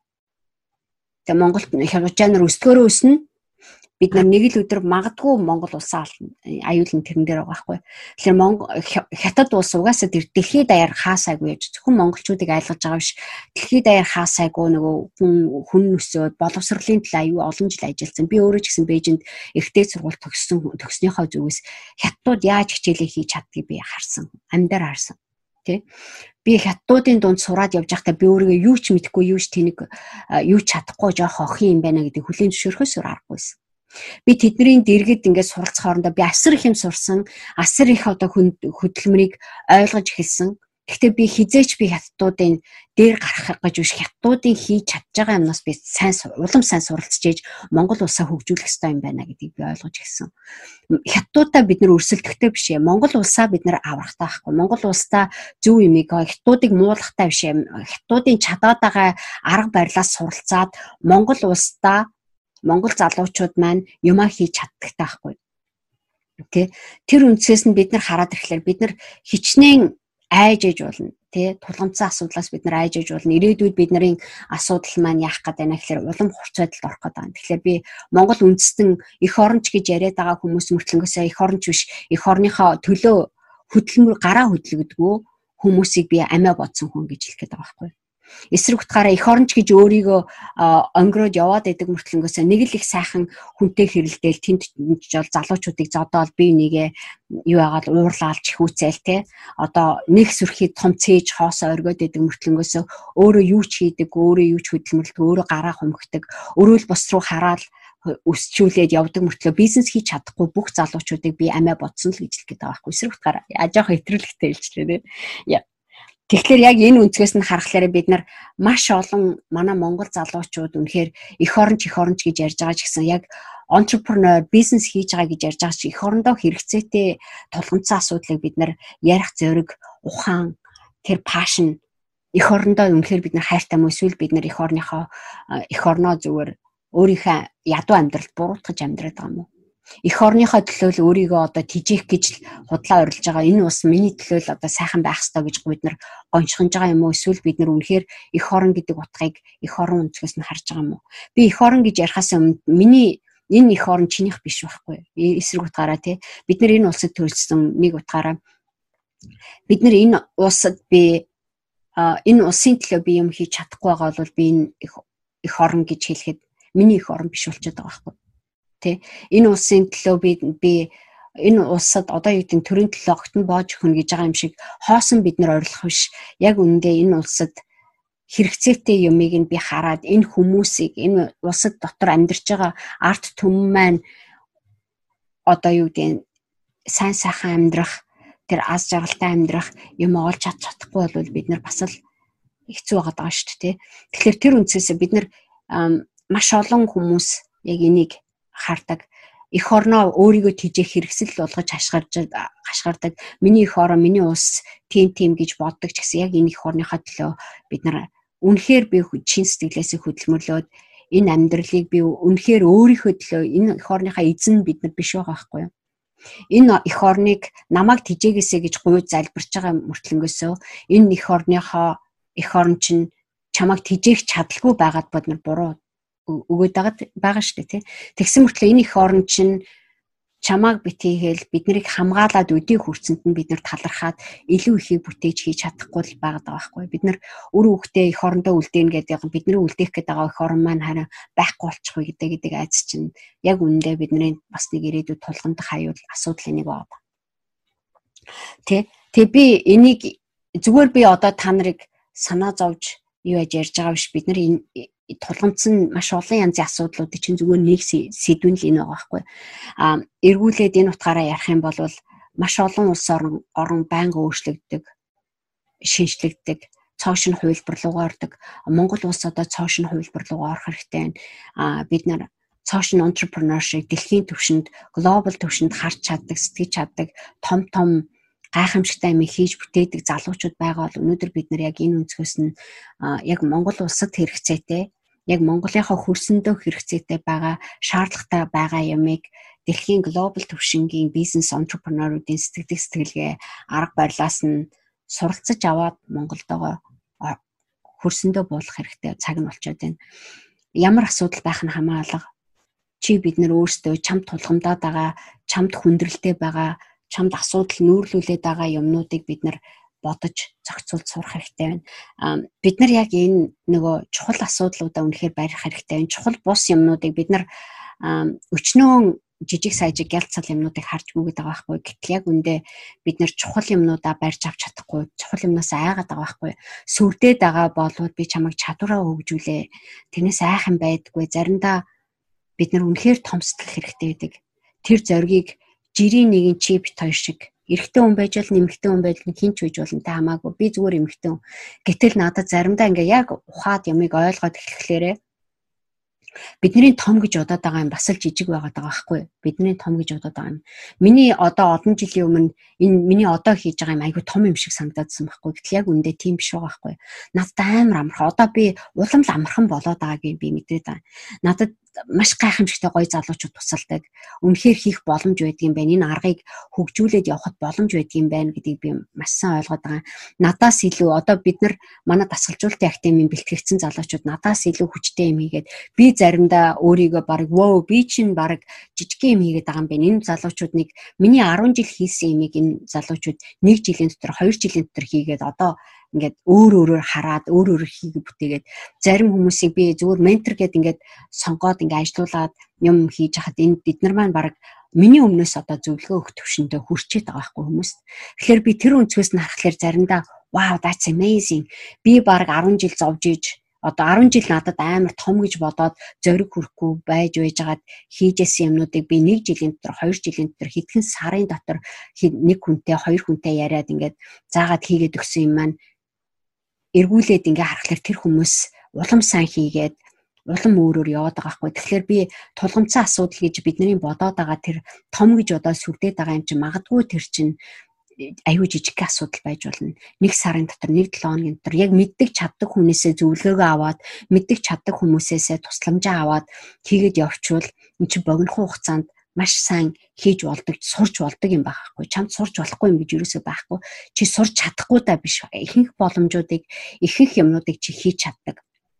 Тэгээ Монголд хужаа нар өсдгөөрөө өснө. Бид нар нэг л өдөр магадгүй Монгол улсаа аюулын тэрэн дээр байгаа байхгүй. Тэгэхээр Монгол хятад улс угаасаа тэр дэлхийд даяар хаасайгүй яж зөвхөн монголчуудыг айлгаж байгаа биш. Дэлхийд даяар хаасайгүй нөгөө хүн хүн өсөөд боловсролын төлөө аюу олон жил ажилласан. Би өөрөө ч гэсэн Бээжинд эртний сургууль төгссөн төгснөөхөө зүгээс хятадууд яаж хичээлээ хийж чаддгийг би харсан. Амьдаар харсан. Тэ? Би хятадуудын дунд сураад явж байхдаа би өөрийгөө юу ч мэдэхгүй, юу ч тэнэг, юу ч чадахгүй жоох охин юм байна гэдэг хүлээн зөвшөөрөхөөс өөр аргагүйсэн. Би тэдний дэргэд ингээд суралцах хоорондоо би асар их юм сурсан, асар их одоо хөдөлмөрийг ойлгож эхэлсэн. Гэхдээ би хизээч би хятадуудын дээр гарах гэж биш, хятадуудын хийж чадж байгаа юмнаас би сайн улам сайн суралцж ээж Монгол улсаа хөгжүүлэх ёстой юм байна гэдгийг би ойлгож эхэлсэн. Хятадуудаа бид нар өрсөлдөхтэй биш ээ. Монгол улсаа бид нар аврахтай байхгүй. Монгол улсаа зөв юмыг хятадуудыг муулахтай биш ээ. Хятадуудын чадаад байгаа арга барилаас суралцаад Монгол улсаа Монгол залуучууд маань юмаа хийж чаддагтай байхгүй. Тэ тэр үндсээс нь бид нар хараад ирэхлээр бид нар хичнээн айж ээж болно. Тэ тулгамдсан асуудлаас бид нар айж ээж болно. Ирээдүйд бид нарын асуудал маань яах гээд байна гэхээр улам хурц байдалд орох гээд байна. Тэгэхээр би Монгол үндэстэн эх оронч гэж яриад байгаа хүмүүс мөртлөнгөөсөө эх оронч биш, эх орныхоо төлөө хөдөлмөр гараа хөдөлгөдгөө хүмүүсийг би амиа бодсон хүн гэж хэлэх гээд байгаа байхгүй. Эсрэг утгаараа эх оронч гэж өөрийгөө онгироод яваад байдаг мөртлөнгөөсөө нэг л их сайхан хүнтэй хэрэлдээл тэнд жол залуучуудыг зодоол би нэгээ юу яагаад уурлаал чихүүцээл те одоо нэг сүрхий том цээж хоосоо оргиод байдаг мөртлөнгөөсөө өөрөө юу ч хийдэг, өөрөө юу ч хөдөлмөрлөдөг, өөрөө гараа хумхдаг, өөрөө л бос руу хараад өсчүүлээд явдаг мөртлөө бизнес хийж чадахгүй бүх залуучуудыг би амиа бодсон л гэж хэлэх гээд байгаа байхгүй. Эсрэг утгаараа яажаах хэтрүүлэгтэй хэлжлээ те. Тэгэхээр яг энэ үнцгээс нь харахаар бид нар маш олон манай Монгол залуучууд үнэхээр эх оронч эх оронч гэж ярьж байгаа ч гэсэн яг entrepreneur бизнес хийж байгаа гэж ярьж байгаа ч эх орондоо хэрэгцээтэй тулгамдсан асуудлыг бид нар ярих зориг, ухаан, тэр passion эх орондоо үнэхээр бид нар хайртай мөн эсвэл бид нар эх орныхоо эх орноо зүгээр өөрийнхөө ядуу амьдралд буруутгаж амьдраад байгаа юм уу? Эх орныхоо төлөө л өөрийгөө одоо тижээх гэж худлаа урилж байгаа энэ ус миний төлөө л одоо сайхан байх ёстой гэж бид нар гончхонж байгаа юм уу? Эсвэл бид нар үнэхээр эх орон гэдэг утгыг эх орон өнцгөөс нь харж байгаа юм уу? Би эх орон гэж ярихаас өмнө миний энэ эх орон чинийх биш байхгүй. Эсрэг утгаараа тий бид нар энэ улсад төрөлцсөн нэг утгаараа бид нар энэ улсад би энэ улсын төлөө би юм хийж чадахгүй байгаа бол би энэ эх орон гэж хэлэхэд миний эх орон биш болчиход байгаа байхгүй. Тэ энэ улсын төлөө би би энэ улсад одоо юу гэдэг төрийн төлөө огтон боож өгнө гэж байгаа юм шиг хоосон бид нар орилох биш. Яг үүндээ энэ улсад хэрэгцээтэй юмыг нь би хараад энэ хүмүүсийг энэ улсад дотор амьдарч байгаа арт түмэн маань одоо юу гэдэг сайн сайхан амьдрах тэр аз жаргалтай амьдрах юм олж чад чадахгүй бол бид нар бас л хэцүү байгаа даа шүү дээ. Тэгэхээр тэр үндсээс бид нар маш олон хүмүүс яг энийг хардаг. Эх орноо өөрийгөө тижээх хэрэгсэл болгож хашгирж хашгирдаг. Миний эх орон, миний улс тийм тийм гэж боддог ч гэсэн яг энэ эх орныхоо төлөө бид нар үнэхээр би чин сэтгэлээсээ хөдөлмөрлөөд энэ амьдралыг би үнэхээр өөрийнхөө төлөө энэ эх орныхоо эзэн бид нар биш байгаа байхгүй юу? Энэ эх орныг намайг тижээгээсэ гэж гуйж залбирч байгаа мөртлөнгөөсөө энэ эх орныхоо эх орн чинь чамайг тижээх чадалгүй байгаад бид нар буруу өгөөд байгаа шүү дээ тий. Тэгсэн мөртлөө энэ эх орн чинь чамааг битгийгээл биднийг хамгаалаад өдий хүрцэнд нь бид нар талархаад илүү ихийг бүтээж хийж чадахгүй л байгаа байхгүй. Бид нар үр хөвгтөө эх орондоо үлдээнэ гэдэг бидний үлдээх гээд байгаа эх орн маань харин байхгүй болчихгүй гэдэг гэдэг айц чинь яг үнэндээ бидний бас нэг ирээдүйд тулгамдах аюул асуудал энийг байна. Тэ тэг би энийг зүгээр би одоо та нарыг санаа зовж юу яаж ярьж байгаа биш. Бид нар энэ тулгамдсан маш олон янзын асуудлуудыг чинь зүгээр нэг сэдвэн л энэ байгаа байхгүй. А эргүүлээд энэ утгаараа ярих юм бол маш олон улс орн орн байнга өөрчлөгддөг, шинжлэгддэг, цоошин хувилбар руугаа ордог. Монгол улс одоо цоошин хувилбар руугаа орох хэрэгтэй байна. А бид нар цоошин entrepreneurship дэлхийн түвшинд, глобал түвшинд харж чаддаг, сэтгэж чаддаг том том гайхамшигтай юм хийж бүтээдэг залуучууд байгаа бол өнөөдөр бид нар яг энэ өнцгөөс нь яг Монгол улсад хэрэгцээтэй, яг Монголынхаа хөрсөндөө хэрэгцээтэй байгаа, шаардлагатай байгаа ямыг дэлхийн глобал түвшингийн бизнес entrepreneur-уудын сэтгэдэг сэтгэлгээ, арга барилаас нь суралцаж аваад Монголдоо хөрсөндөө буулгах хэрэгтэй цаг нь болчиход байна. Ямар асуудал байх нь хамаалга. Чи бид нар өөрсдөө чамд тулгамдаад байгаа, чамд хүндрэлтэй байгаа, чамд асуудал нүүрлүүлээд байгаа юмнуудыг бид нар бодож зохицуулж сурах хэрэгтэй байна. Бид нар яг энэ нөгөө чухал асуудлуудаа үнэхээр барих хэрэгтэй байна. Чухал бус юмнуудыг бид нар өчнөө жижиг сажиг гялцал юмнуудыг харж гүгээд байгаа байхгүй. Гэтэл яг үндэ бид нар чухал юмнуудаа барьж авч чадахгүй, чухал юмнаас айгаад байгаа байхгүй. Сүрдээд байгаа болоод би чамайг чадвараа хөгжүүлээ. Тэрнээс айхан байдаггүй. Заримдаа бид нар үнэхээр томсдох хэрэгтэй байдаг. Тэр зоригийг жирийн нэгэн чи бит хоёр шиг эрэгтэй хүн байж бол нэмэгтэй хүн байж хинч үж болно та хамаагүй. Би зүгээр эмэгтэй хүн. Гэтэл надад заримдаа ингээ яг ухаад ямыг ойлгоод эхлэхлээрээ бидний том гэж удаад байгаа юм бас л жижиг байгаад байгаа байхгүй. Бидний том гэж удаад байгаа юм. Миний одоо олон жилийн өмнө энэ миний одоо хийж байгаа юм айгүй том юм шиг санагдаадсан байхгүй. Гэтэл яг үндэ тийм биш байгаа байхгүй. Надад амар амархан. Одоо би улам л амархан болоод байгааг би мэдээд байна. Надад маш гайхамшигтай гоё залуучууд тусалдаг. Үнэхээр хийх боломж байдаг юм байна. Энэ аргыг хөгжүүлээд явахад боломж байдаг юм байна гэдгийг би маш сайн ойлгоод байгаа. Надаас илүү одоо бид нар манай дасгалжуулалтын академийн бэлтгэгдсэн залуучууд надаас илүү хүчтэй юм хийгээд би заримдаа өөрийгөө баг воо би чинь баг жижиг юм хийгээд байгаа юм байна. Энэ залуучууд нэг миний арван жил хийсэн юмыг энэ залуучууд нэг жилийн дотор хоёр жилийн дотор хийгээд одоо ингээд өөр өөрөөр хараад өөр өөрөөр хийгээ бүтээгээд зарим хүмүүсийг би зүгээр ментор гэдэг ингээд сонгоод ингээд ажилуулад юм хийж хахад энэ бид нар маань баг миний өмнөөс одоо зөвлөгөө өгөх төвшөндөө хүрчээд байгаа байхгүй хүмүүс. Тэгэхээр би тэр өнцгөөс нь харахаар заримдаа wow that's amazing. Би баг арван жил зовж иж одоо арван жил надад амар том гэж бодоод зориг хүрэхгүй байж байжгаад хийжсэн юмнуудыг би нэг жилийн дотор хоёр жилийн дотор хэдхэн сарын дотор нэг хүнтэй хоёр хүнтэй яриад ингээд заагаад хийгээд өгсөн юм маань эргүүлээд ингээ харахаар тэр хүмүүс улам сайн хийгээд улам өөрөөр яваад байгаа хгүй. Тэгэхээр би тулгамдсан асуудал гэж бидний бодоод байгаа тэр том гэж одоо сүрдээд байгаа юм чинь магадгүй тэр чинь аюу жижиг асуудал байж болно. Нэг сарын дотор нэг долоо хоногийн дотор яг мэддэг чаддаг хүнээсээ зөвлөгөөгөө аваад мэддэг чаддаг хүмүүсээсээ тусламжаа аваад хийгээд явчвал эн чинь богино хугацаанд маш сайн хийж болдог, сурч болдог юм байхгүй. Чамд сурч болохгүй юм гэж юусоо байхгүй. Чи сурч чадахгүй та биш. Ихэнх боломжуудыг, ихэнх юмнуудыг чи хийж чаддаг.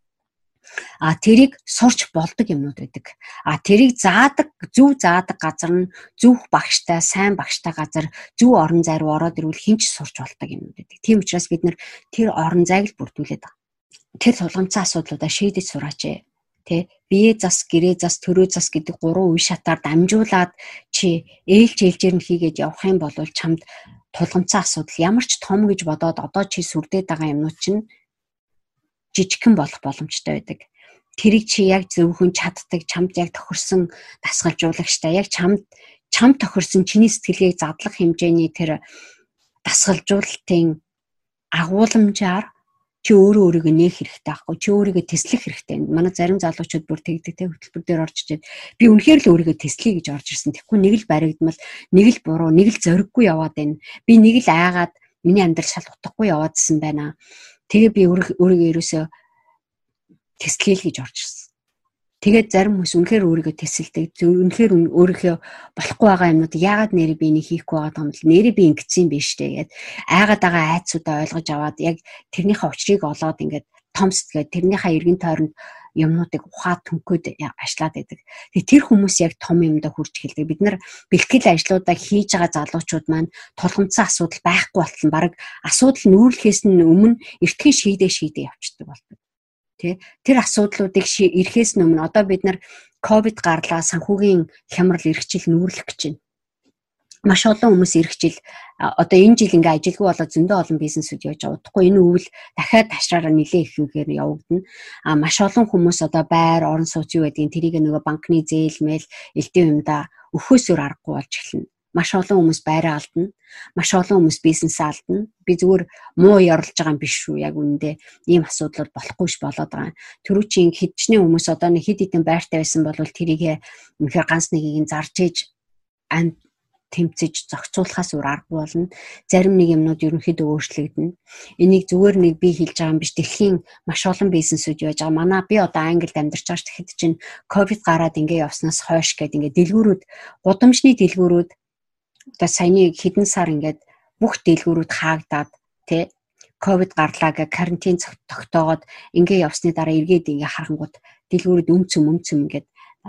А тэрийг сурч болдог юмнууд байдаг. А тэрийг заадаг, зөв заадаг газар нь зөв багштай, сайн багштай газар, зөв орон зай руу ороод ирвэл хинч сурч болдог юмнууд байдаг. Тийм учраас бид нэр тэр орон зайг л бүрдүүлээд байгаа. Тэр тулгамдсан асуудлуудаа шийдэж сураач ээ. Тэ бие зас, гэрээ зас, төрөө зас гэдэг гурван үе шатаар дамжуулаад чи ээлж ээлжээр нь хийгээд явах юм бол чамд тулгамдсан асуудал ямар ч том гэж бодоод одоо чи сүрдээд байгаа юмнууд чинь жижигхэн болох боломжтой байдаг. Тэрийг чи яг зөвхөн чаддаг, чамд яг тохирсон дасгалжуулагчтай, яг чамд чамд тохирсон чиний сэтгэлгээг задлах хэмжээний тэр дасгалжуулалтын агуулмжаар чи өөрөө өөрийгөө нээх хэрэгтэй байхгүй. Чи өөрийгөө теслэх хэрэгтэй. Манай зарим залуучууд бүр тэгдэг те хөтөлбөр дээр орж ичээд би үнэхээр л өөрийгөө теслэе гэж орж ирсэн. Тэгэхгүй нэг л баригдмал, нэг л буруу, нэг л зориггүй яваад байна. Би нэг л айгаад миний амьдрал шал утгагүй яваадсэн байна. Тэгээ би өөрийгөө ерөөсөө теслэе л гэж орж ирсэн. Тэгээд зарим хүмүүс үнэхээр өөрийгөө тесэлдэг. Үнэхээр өөрийнхөө болохгүй байгаа юмнууд яагаад нэрээ би энийг хийхгүй байгаа юм бэ? Нэрээ би ингэсэн юм биш үү гэд айгаад байгаа айцуудаа ойлгож аваад яг тэрнийхээ учрыг олоод ингээд томсдгээд тэрнийхээ эргэн тойронд юмнуудыг ухаад төнхөд ажиллаад байдаг. Тэгээд тэр хүмүүс яг том юмдаа хүрч эхэлдэг. Бид нар бэлтгэл ажлуудаа хийж байгаа залуучууд маань тулгамдсан асуудал байхгүй болтол баг асуудал нүүрлэхээс нь өмнө эртхэн шийдээ шийдээ явчихдаг болдог. Тэр асуудлуудыг ирэхээс өмнө одоо бид нар ковид гарлаа, санхүүгийн хямрал эргэжил нүүрлэх гэж байна. маш олон хүмүүс ирэх жил одоо энэ жил ингээ ажилгүй болоод зөндөө олон бизнесүүд явж байгаа. Удахгүй энэ үйл дахиад ташраараа нэлээ их үгээр явагдана. А маш олон хүмүүс одоо байр, орон сууц юу гэдгийг тэрийг нөгөө банкны зээл мэйл элдэн юмда өхөөсөөр аргагүй болж эхэлнэ. Маш олон хүмүүс байраа алдна. Маш олон хүмүүс бизнесээ алдна. Би зүгээр муу ярлж байгаа юм биш шүү. Яг үүндээ ийм асуудал болохгүй ш болоод байгаа. Тэрүү чинь хэдчний хүмүүс одоо нэг хэд хэдэн байртай байсан бол тэрийг үнэхээр ганц нэгийг зарж ээж анд тэмцэж зохицуулахаас өөр аргагүй болно. Зарим нэг юмнууд ерөнхийдөө өөрчлөгдөнө. Энийг зүгээр нэг би хэлж байгаа юм биш. Дэлхийн маш олон бизнесүүд яаж байгаа. Манай би одоо Англид амьдарч байгаа тэгэхэд чинь ковид гараад ингээ явснаас хойш гээд ингээ дэлгүүрүүд, гудамжны дэлгүүрүүд одоо саяны хэдэн сар ингээд бүх дэлгүүрүүд хаагдаад тий ковид гарлаа гэ карантин тогтоогоод ингээ явсны дараа эргээд ингээ харангууд дэлгүүрүүд өмцөм өмцөм ингээд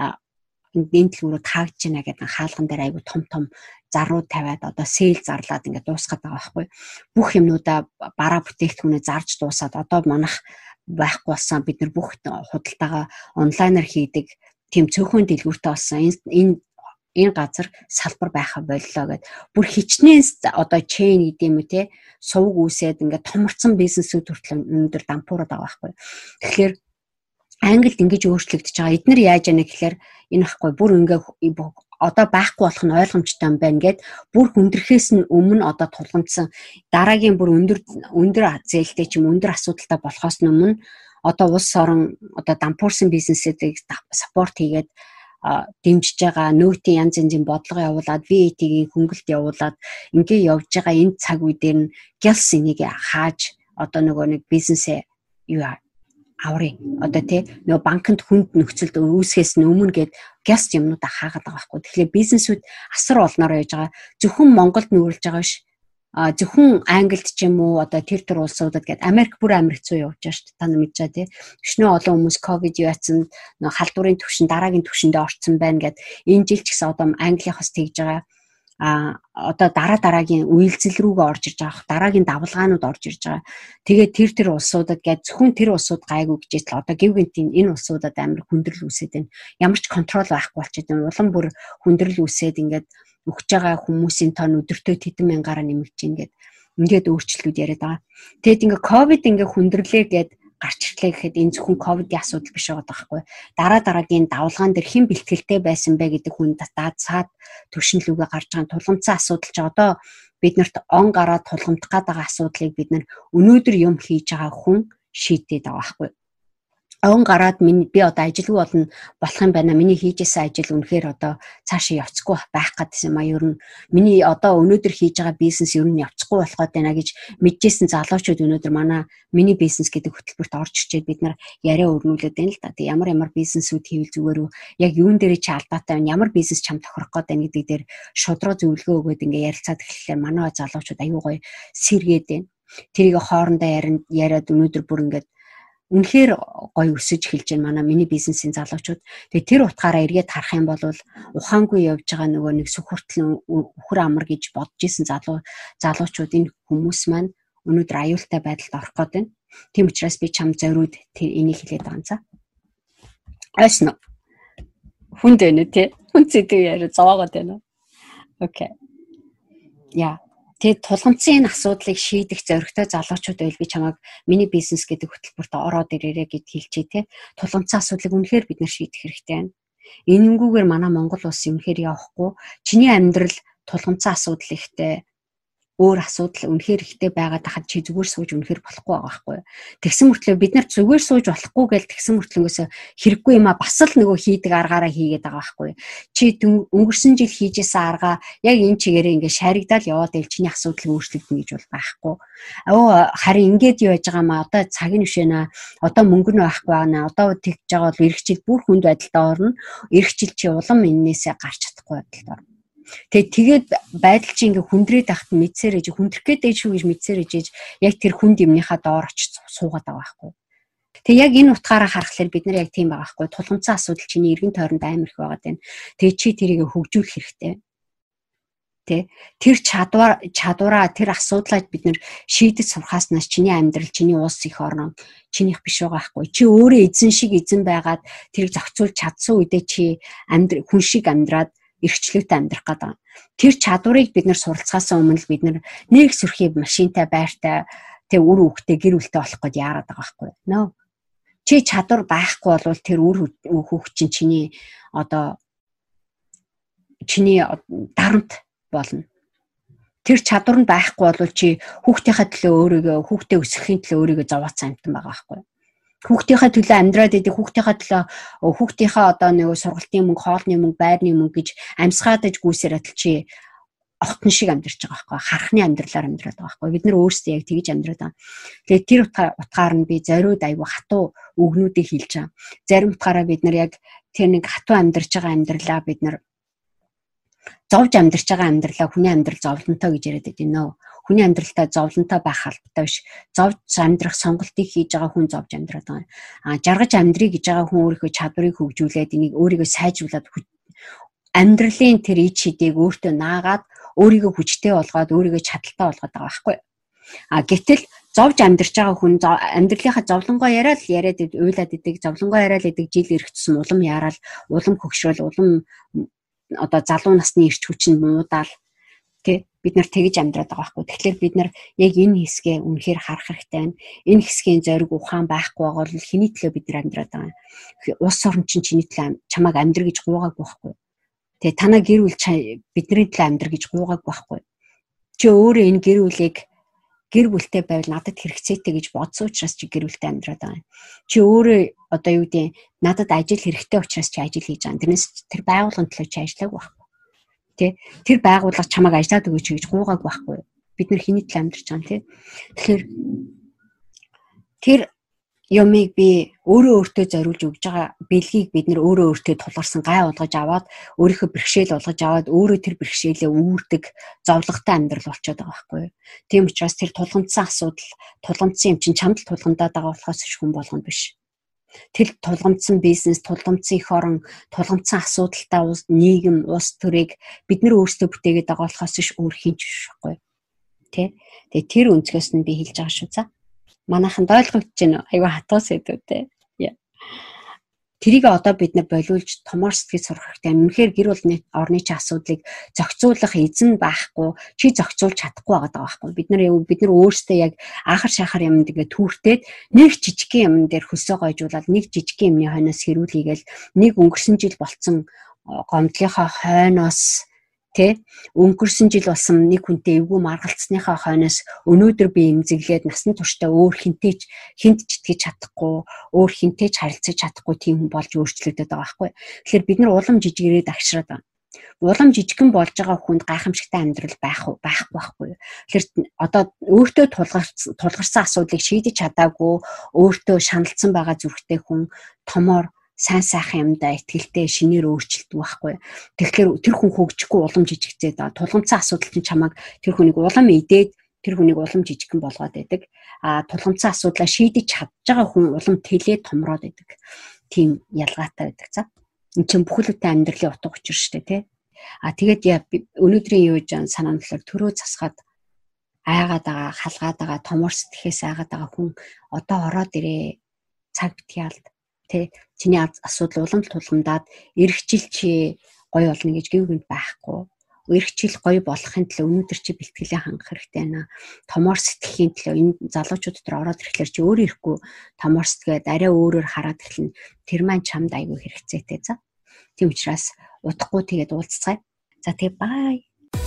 энэ дэлгүүрүүд хаагдж байна гэдэг хаалган дээр айгу том том зарууд тавиад одоо сейл зарлаад ингээд дуусгаад байгаа байхгүй. Бүх юмнуудаа бараа бүтээгдэхүүнээ зарж дуусаад одоо манах байхгүй болсон бид нар бүх худалдаага онлайнаар хийдэг тийм цөөхөн дэлгүүртэй болсон. Энэ энэ газар салбар байхаа боллоо гэд бүр хичнээн одоо чейн гэдэг юм үү те сувг үүсээд ингээд томорцсон бизнесүүд хүртэл өнөөдөр дампуураад байгаа байхгүй. Тэгэхээр Англид ингэж өөрчлөгдөж байгаа. Эднэр яаж яана гэхээр энэ ахгүй бүр ингээ одоо байхгүй болох нь ойлгомжтой юм байна гэд бүр хүндрэхээс нь өмнө одоо тулгамдсан дараагийн бүр өндөр өндөр зээлтэй ч юм өндөр асуудалтай болохоос нь өмнө одоо улс орон одоо дампуурсан бизнесүүдийг саппорт хийгээд дэмжиж байгаа нөөтийн янз янзын бодлого явуулаад ви эй ти-ийн хөнгөлт явуулаад ингээ явж байгаа энэ цаг үе дээр нь гялс энийг хааж одоо нөгөө нэг бизнесээ юу аврыг одоо тий нөгөө банкнд хүнд нөхцөлд үүсгэхээс нь өмнө гээд гялс юмнуудаа хаагаад байгаа байхгүй. Тэгэхээр бизнесүүд асар олноор явж байгаа. Зөвхөн Монголд нүүрлж байгаа ш. А зөвхөн Англид ч юм уу одоо тэр тэр улсуудад гээд Америк бүр Америк зүү явж байгаа ш. Та нар мэдж байгаа тий. Өчнөө олон хүмүүс ковид яатсан нөгөө халдварын түвшин дараагийн түвшиндээ орцсон байна гээд энэ жил ч гэсэн одоо Английнхаас тэгж байгаа. А одоо дараа дараагийн үйлцэл рүүгээ орж ирж байгаа. Дараагийн давлгаанууд орж ирж байгаа. Тэгээд тэр тэр улсуудад гээд зөвхөн тэр улсууд гайгүй гэж л одоо гівгэнтийн энэ улсуудад амар хүндрэл үүсээд байна. Ямар ч контрол байхгүй болчиход байна. Улам бүр хүндрэл үүсээд ингээд өгч байгаа хүмүүсийн тоон өдөртөө тэдэн мянгаараа нэмэгдэж байна гээд ингээд өөрчлөлтүүд яриад байгаа. Тэгэд ингээд ковид ингээд хүндрэлээ гээд гарч ирлээ гэхэд энэ зөвхөн ковидын асуудал биш байгаа байхгүй. Дараа дараагийн давлгаан дээр хэн бэлтгэлтэй байсан бэ гэдэг хүн даад цаад төвшинлүүгээ гарч байгаа тулгамдсан асуудал ч одоо бид нарт он гараад тулгамдах гэдэг асуудлыг бид нар өнөөдөр юм хийж байгаа хүн шийдээд байгаа байхгүй. Он гараад миний би одоо ажилгүй болно болох юм байна. Миний хийжсэн ажил үнэхээр одоо цаашаа явцгүй байх гэдсэн юм а ер нь миний одоо өнөөдөр хийж байгаа бизнес ер нь явцгүй болох гээд байна гэж мэдчихсэн залуучууд өнөөдөр манай миний бизнес гэдэг хөтөлбөрт орж ирчээд бид нар яриа өрнүүлээд байна л да. Тэг ямар ямар бизнесүүд хийвэл зүгээр үү? Яг юун дээр чи алдаатай байна? Ямар бизнес чам тохирох гээд байна гэдэг дээр шудраг зөвлөгөө өгөөд ингээ ярилцаад эхлэхээр манай залуучууд аюу гой сэргээд байна. Тэрийг хоорондоо яриад өнөөдөр бүр ингээд үнэхээр гоё өсөж эхэлж байна манай миний бизнесийн залуучууд. Тэгээ тэр утгаараа эргээд харах юм бол ухаангүй явж байгаа нөгөө нэг сүх хүртэл өхөр амар гэж бодож исэн залуу залуучууд энэ хүмүүс маань өнөөдөр аюултай байдалд орох гээд байна. Тийм учраас би чам зориуд тэр энийг хэлээд байгаа юм цаа. Айсно. Хүнд байна тий. Хүн зэдэг яриа зовоогоод байна. Окей. Яа. Тэгээд тулгамдсан энэ асуудлыг шийдэх зоригтой залуучууд байл би чамайг миний бизнес гэдэг хөтөлбөрт ороод ирээрэй гэд хэлчихээ те. Тулгамдсан асуудлыг үнэхээр бид нар шийдэх хэрэгтэй байна. Энэнгүүгээр манай Монгол улс үнэхээр явахгүй. Чиний амьдрал тулгамдсан асуудал ихтэй өөр асуудал үнэхээр ихтэй байгаад хахад чи зүгээр сууж үнэхээр болохгүй байгаа байхгүй. Тэгсэн мөртлөө бид нар зүгээр сууж болохгүй гэж тэгсэн мөртлөөс хэрэггүй юм а бас л нөгөө хийдэг аргаараа хийгээд байгаа байхгүй. Чи өнгөрсөн жил хийжсэн аргаа яг энэ чигээрээ ингээ шаригдаал яваад ил чиний асуудал өөрчлөгдөнө гэж бол байхгүй. Аваа харин ингээд юу яж байгаа маа одоо цагийн үшэнэ одоо мөнгө нь байхгүй байна. Одоо тэгж байгаа бол эх жил бүр хүнд байдалтай орно. Эх жил чи улам эннээсээ гарч чадахгүй байдалд орно. Тэгээд тэгээд байдал чи ингээ хүндрээд ахт мэдсээр ээж хүндрэх гээд ээж шүү гэж мэдсээр ээж яг тэр хүнд юмныхаа доор очиж суугаад байгаа байхгүй. Тэгээд яг энэ утгаараа харахаар бид нар яг тийм байгаа байхгүй. Тулгамдсан асуудал чиний эргэн тойронд амар их байгаа дээ. Тэгээд чи тэрийг хөгжүүлэх хэрэгтэй. Тэ тэр чадвар чадвараа тэр асуудлаа бид нар шийдэж сурхааснаас чиний амьдрал чиний уус их орно чинийх биш байгаа байхгүй. Чи өөрөө эзэн шиг эзэн байгаад тэрийг зохицуулж чадсан үедээ чи амьдрал хүн шиг амьдраад эрхчлөөтэй амьдрах гэдэг. Тэр чадварыг бид нар суралцахаас өмнө бид нар нэг сүрхий машинтай байртай тэг үр хөвгтэй гэр бүлтэй болох гээд яарад байгаа байхгүй нөө. Чи чадвар байхгүй бол тэр үр хөвгч чинь чиний одоо чиний дарамт болно. Тэр чадвар нь байхгүй бол чи хүүхдийнхээ төлөө өөрийгөө хүүхдээ өсгөхийн төлөө өөрийгөө зовооцсон амтан байгаа байхгүй. Хүүхдийнхээ төлөө амьдраад идэг хүүхдийнхээ төлөө хүүхдийнхээ одоо нэг сургалтын мөнгө, хоолны мөнгө, байрны мөнгө гэж амьсгаадаж гүйсээр атал чи огтон шиг амьдарч байгаа байхгүй. Харахны амьдралаар амьдраад байгаа байхгүй. Бид нар өөрсдөө яг тэгж амьдраад байгаа. Тэгээд тэр утгаар нь би зориуд аюу хатуу үгнүүдийг хэлж байгаа. Зарим утгаараа бид нар яг тэр нэг хатуу амьдарч байгаа амьдралаа бид нар зовж амьдарч байгаа амьдралаа хүний амьдрал зовлонтой гэж яриад байдаг нөө. Хүний амьдралтай зовлонтой байх албатай биш. Зовж амьдрах сонголтыг хийж байгаа хүн зовж амьдраад байгаа. А жаргаж амьдрий гэж байгаа хүн өөрийнхөө чадварыг хөгжүүлээд энийг өөрийгөө сайжруулад амьдралын тэр ид шидийг өөртөө наагаад өөрийгөө хүчтэй болгоод өөрийгөө чадaltaй болгоод байгаа байхгүй. А гэтэл зовж амьдарч байгаа хүн амьдралынхаа зовлонгоо яриад яриад уйлаад идэг, зовлонгоо яриад идэг жил иргэцсэн улам яарал, улам хөгшрөл, улам одоо залуу насны ирч хүчинд муудаал тий бид нар тэгж амьдраад байгаа байхгүй. Тэгэхээр бид нар яг энэ хэсгээ үнэхээр харах хэрэгтэй байна. Энэ хэсгийн зориг ухаан байхгүй байгаа бол хэний төлөө бид нар амьдраад байгаа юм. Улс орн чинь чиний төлөө чамайг амьдр гэж гуугаагүй байхгүй. Тэгээ танаа гэр бүл бидний төлөө амьдр гэж гуугаагүй байхгүй. Чи өөрөө энэ гэр бүлийг гэр бүлтэй байвал надад хэрэгцээтэй гэж бодсон учраас чи гэр бүлтэй амьдраад байгаа юм. Чи өөрөө одоо юу гэдэг надад ажил хэрэгтэй учраас чи ажил хийж байгаа. Тэрнээс тэр байгууллагын төлөө чи ажиллаагүй байхгүй. Тэ тэр байгууллага чамайг ажиллаад өгөөч гэж гуугаагүй байхгүй. Бид нар хэний төлөө амьдарч байгаа юм те. Тэгэхээр тэр юмыг би өөрөө өөртөө зориулж өгж байгаа бэлгийг бид нар өөрөө өөртөө тулгарсан гай болгож аваад өөрийнхөө бэрхшээл болгож аваад өөрөө тэр бэрхшээлээ үүрдэг зовлогтой амьдрал болчиход байгаа байхгүй юу. Тийм учраас тэр тулгамдсан асуудал тулгамдсан юм чинь чамд тулгамдаад байгаа болохоос ч хүн болгоно биш. Тэр тулгамдсан бизнес, тулгамдсан эх орон, тулгамдсан асуудалтай улс, нийгэм, улс төрийг бид нар өөрсдөө бүтээгээд байгаа болохоос ч өөр хинч биш байхгүй юу. Тэ. Тэгээ тэр өнцгөөс нь би хэлж байгаа шүү за. Манайхан ойлгогдож байна. Айгу хатуу сэдвүүтэй. Тэрийг одоо бид нар болиулж томор сэтгэж сурах хэрэгтэй. Үнэхээр гэр бүлийн орны чинь асуудлыг зохицуулах эзэн байхгүй, чи зохицуулж чадахгүй байгаа байхгүй. Бид нар бид нар өөрсдөө яг аахар шахар юмд ингээ түүртээд нэг жижигхэн юм дээр хөсөө гойжуулаад нэг жижигхэн юмны хойноос хэрүүлээгээл нэг өнгөрсөн жил болцсон гомдлынхаа хойноос Тэ өнгөрсөн жил болсон нэг хүнтэй эвгүй маргалцсныхаа хойноос өнөөдөр би эмзэглээд насан туршдаа өөр хинтээч хинт читгэж чадахгүй, өөр хинтээч харилцаж чадахгүй тийм хүн болж өөрчлөгдөд байгаа байхгүй. Тэгэхээр бид нар улам жижигрээд агшраад байна. Улам жижигхэн болж байгаа хүнд гайхамшигтай амьдрал байх уу байхгүй байхгүй. Тэгэхээр одоо өөртөө тулгарсан тулгарсан асуудлыг шийдэж чадаагүй, өөртөө шаналцсан байгаа зүрхтэй хүн томоор сайн сайхан юмдаа итгэлтэй шинээр өөрчлөлт байхгүй. Тэгэхээр тэр хүн хөгжихгүй улам жижигцээд байгаа. Тулгамдсан асуудал чинь чамайг тэр хүнийг улам идээд тэр хүнийг улам жижигхэн болгоод байдаг. А тулгамдсан асуудлаа шийдэж чадж байгаа хүн улам тэлээд томроод байдаг. Тийм ялгаатай байдаг за. Энд чинь бүхэлдээ амьдралын утга учир шүү дээ тий. А тэгээд өнөөдрийн юу гэж санаа болохоор төрөө засгаад айгаад байгаа, халгаад байгаа, томор сэтгэхээс айгаад байгаа хүн одоо ороод ирээ цаг битгиалд Тэ чиний асуудал улам тулгамдаад эргэжил чи гоё болно гэж гэв гэнт байхгүй. Эргэжил гоё болохын төлөө өнөөдөр чи бэлтгэлээ хангах хэрэгтэй байна. Томор сэтгэхийн төлөө энэ залуучууд дотор ороод ирэхлээр чи өөрөө ирэхгүй томор сэтгэгээд арай өөрөөр хараад эхэлнэ. Тэр маань чамд айгүй хэрэгцээтэй за. Тийм учраас удахгүй тэгээд уулзцгаая. За тэгээ бай.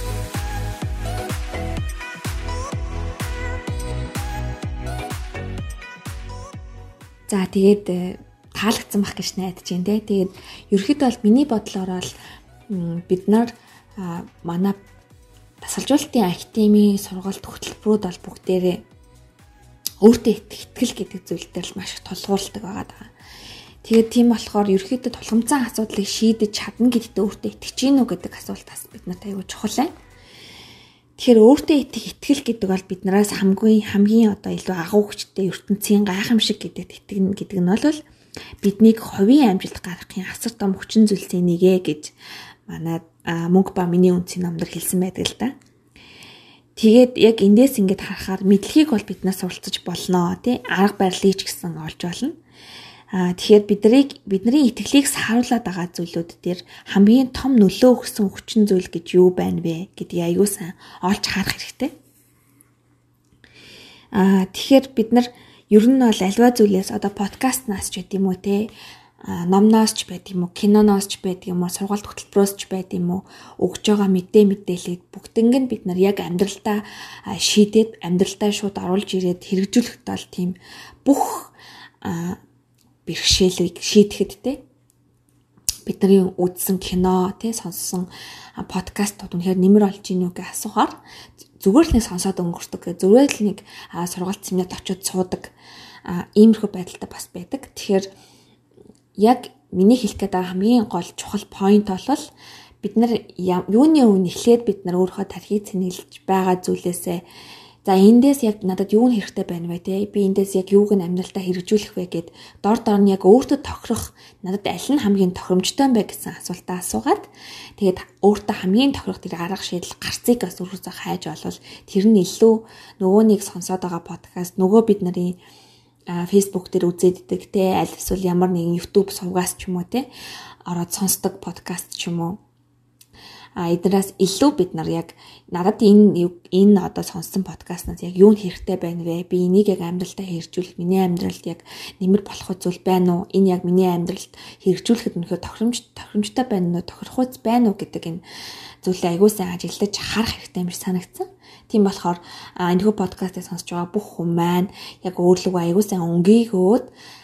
За тэгээд таалагдсан байх гэж найдаж байна те. Тэгээд ерөөхдөө бол миний бодлоор бол бид нар манай тасалжуулалтын академийн сургалт хөтөлбөрүүд бол бүгдээрээ өөртөө итгэл гэдэг зүйл дээр л маш их тулгуурладаг байгаа. Тэгээд тийм болохоор ерөөхдөө тулгамдсан асуудлыг шийдэж чадна гэдэгт өөртөө итгэж гин үү гэдэг асуултаас бид нарт аягүй чухал байна. Тэгэхээр өөртөө итгэх итгэл гэдэг бол биднээс хамгийн хамгийн одоо илүү агуу хүчтэй ертөнцийн гайхамшиг гэдэгт итгэнэ гэдэг нь бол биднийг ховийн амжилт гаргахын асар том хүчин зүйлсийн нэгэ гэж манай мөнгө ба миний үнцгийн номдор хэлсэн байдаг л да. Тэгээд яг эндээс ингээд харахаар мэдлэгийг бол биднээс суралцаж болно тий арга барилыг ч гэсэн олж болно. Аа тэгэхээр биднийг бидний итгэлийг сахаруулаад байгаа зүйлүүд дээр хамгийн том нөлөө өгсөн хүчин зүйл гэж юу байна вэ гэдгийг аягүй сайн олж харах хэрэгтэй. Аа тэгэхээр бид нар ер нь бол альва зүйлээс одоо подкастнаас ч гэдэм үү те номноос ч байд юм уу, киноноос ч байд юм уу, сургалт хөтөлбөрөөс ч байд юм уу өгж байгаа мэдээ мэдээлэлийг бүгднийг нь бид нар яг амьдралдаа шийдээд амьдралдаа шууд оруулж ирээд хэрэгжүүлэхэд бол тийм бүх бэрхшээлийг шийдэхэд те бидний үзсэн кино те сонссон подкастууд үнэхээр нэмэр олж ийн үү гэж асуухаар зүгээр л нэг сонсоод өнгөрдөг. Зүгээр л нэг сургалт семинарт очиод суудаг иймэрхүү байдалтай бас байдаг. Тэгэхээр яг миний хэлэх гээд байгаа хамгийн гол чухал point бол бид нар юуны өмнө эхлээд бид нар өөрийнхөө тархийг цэнгэлж байгаа зүйлээсээ за эндээс яг надад юу хэрэгтэй байна вэ те би эндээс яг юуг нь амьдралтаа хэрэгжүүлэх вэ гэд дор дор нь яг өөртөө тохирох надад аль нь хамгийн тохиромжтой вэ гэсэн асуултаа асуугаад тэгээд өөртөө хамгийн тохирох тэр арга шийдэл гарцыг бас өөрөөсөө хайж олвол тэр нь илүү нөгөө нэг сонсоод байгаа подкаст нөгөө бид нарын Facebook дээр үзээд идэг те аль эсвэл ямар нэгэн YouTube сувгаас ч юм уу те ороод сонсдог подкаст ч юм уу а эднээс илүү бид нар яг надад энэ энэ одоо сонссон подкастнаас яг юу хэрэгтэй байна вэ? Би энийг яг амьдралтаа хэрэгжүүлэх миний амьдралд яг нэмэр болох зүйл байна уу? Энэ яг миний амьдралд хэрэгжүүлэхэд өнөхөр тохиромж тохиромжтой байна уу? Тохирох байна уу гэдэг энэ зүйлээ аягүй сайн ажиглаж харах хэрэгтэй юм шиг санагдсан. Тийм болохоор энэхүү подкастыг сонсож байгаа бүх хүн маань яг өөрлөгөө аягүй сайн өнгийгөөд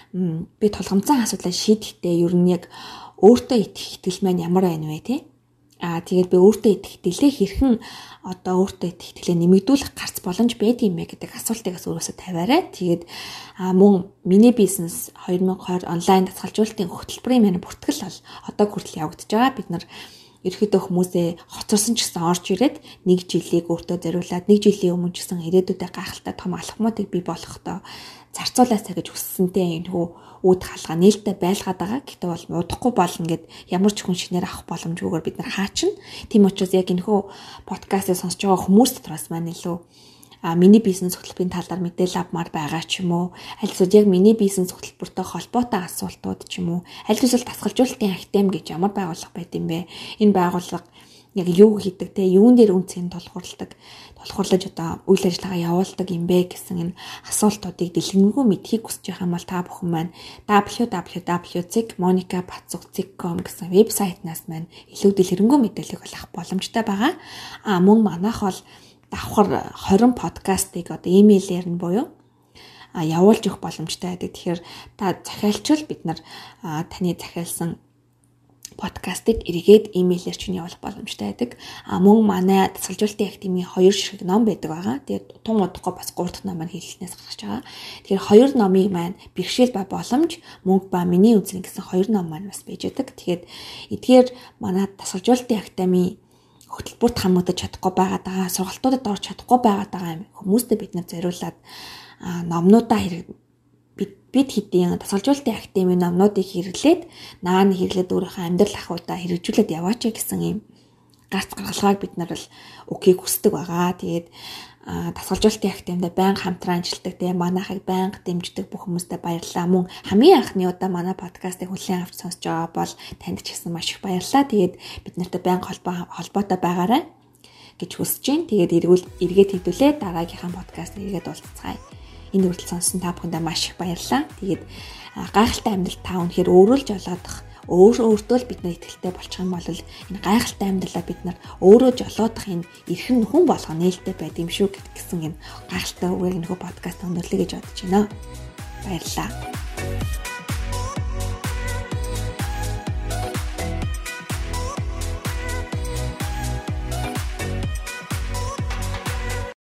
би тулгамцсан асуудлаа шийдэхдээ ер нь яг өөртөө итгэх итгэл маань ямар байна вэ те? Аа тэгээд би өөртөө итгэх итгэлээ хэрхэн одоо өөртөө итгэх итгэлээ нэмэгдүүлэх гарц боломж байдаг юм бэ гэдэг асуултыг бас өөрөөсөө тавиарай. Тэгээд аа мөн миний бизнес две thousand twenty онлайн дасгалжуулалтын хөтөлбөрийн маань бүртгэл бол одоо хүртэл явагдаж байгаа. Бид нар ерөөхдөө хүмүүсээ хоцорсон ч гэсэн орж ирээд нэг жилийг өөртөө зориулаад нэг жилийн өмнө ч гэсэн ирээдүйдээ гайхалтай том алхмуудыг бий болгохдоо зарцуулаасаа гэж хүссэнтэй энэ хүү үүд хаалга нээлттэй байлгаад байгаа. Гэтэ бол удахгүй болно гэд ямар ч хүн шинээр авах боломжгүйгээр бид нар хаачна. Тийм учраас яг энэ хүү подкастыг сонсож байгаа хүмүүс дотроос маань илүү а миний бизнес хөтөлбөрийн талаар мэдээлэл авмаар байгаа ч юм уу аль эсвэл яг миний бизнес хөтөлбөртэй холбоотой асуултууд ч юм уу аль эсвэл дасгалжуулалтын актем гэж ямар байгууллага байд юм бэ энэ байгууллага яг юу хийдэг те юун дээр үнцгийг тулгуурладаг тулгуурлаж одоо үйл ажиллагаа явуулдаг юм бэ гэсэн энэ асуултуудыг дэлгэрэнгүй мэдхийг хүсэж байгаа юм бол та бүхэн маань double-u double-u double-u dot monica patsuc dot com гэсэн вебсайтнаас маань илүү дэлгэрэнгүй мэдээлэл авах боломжтой байгаа. А мөн манайх бол давхар twenty подкастыг одоо имэйлээр нь буюу а явуулж өгөх боломжтой байдаг. Тэгэхээр та захиалчвал бид нар таны захиалсан подкастыг эргээд имэйлээр ч явуулах боломжтой байдаг. А мөн манай дасгалжуулалтын актемийн хоёр ширхэг ном байдаг байгаа. Тэгээд тун удахгүй бас гурав дахь ном маань хэлснээс гарч байгаа. Тэгэхээр хоёр номыг маань бэрхшээл ба боломж, мөнгө ба миний үзэн гэсэн хоёр ном маань бас байж байдаг. Тэгэхээр эдгээр манай дасгалжуулалтын актемийн хөтөлбөрт хамгаалж чадахгүй байгаад байгаа, сургалтуудад орж чадахгүй байгаад байгаа хүмүүстээ бид нар зориулаад номнуудаа хэрэг бид хэдийн дасгалжуулалтын актемийн номнуудыг хэрэглээд нааны хэрэглээд өөрийнхөө амьдрал ахуйдаа хэрэгжүүлээд яваач гэсэн юм гарц гаргалгааг бид нар бол өгөхийг хүсдэг байгаа. Тэгээд дасгалжуулалтын актемид байнга хамтран ажилладаг те манайхыг байнга дэмждэг бүх хүмүүстээ баярлалаа. Мөн хамгийн анхны удаа манай подкастыг хүлээн авч сонсож байгаа бол танд ч гэсэн маш их баярлалаа. Тэгээд бид нартай байнга холбоо холбоотой байгаарай гэж хүсэж байна. Тэгээд эргүүл эргээд хэдүүлээ дараагийнхаа подкаст эргээд уулзцгаая. Энэ хүртэл сонссон та бүхэндээ маш их баярлалаа. Тэгээд гайхалтай амьдрал та үнэхээр өөрөө л жолоодох өөр өөртөө л бид нар итгэлтэй болчих юм бол энэ гайхалтай амьдралаа бид нар өөрөө жолоодох энэ эрхэм хүн болгох нээлттэй байд юм шүү гэсэн энэ гайхалтай үгээр нөхөө подкаст өндөрлөе гэж бодож байна. Баярлалаа.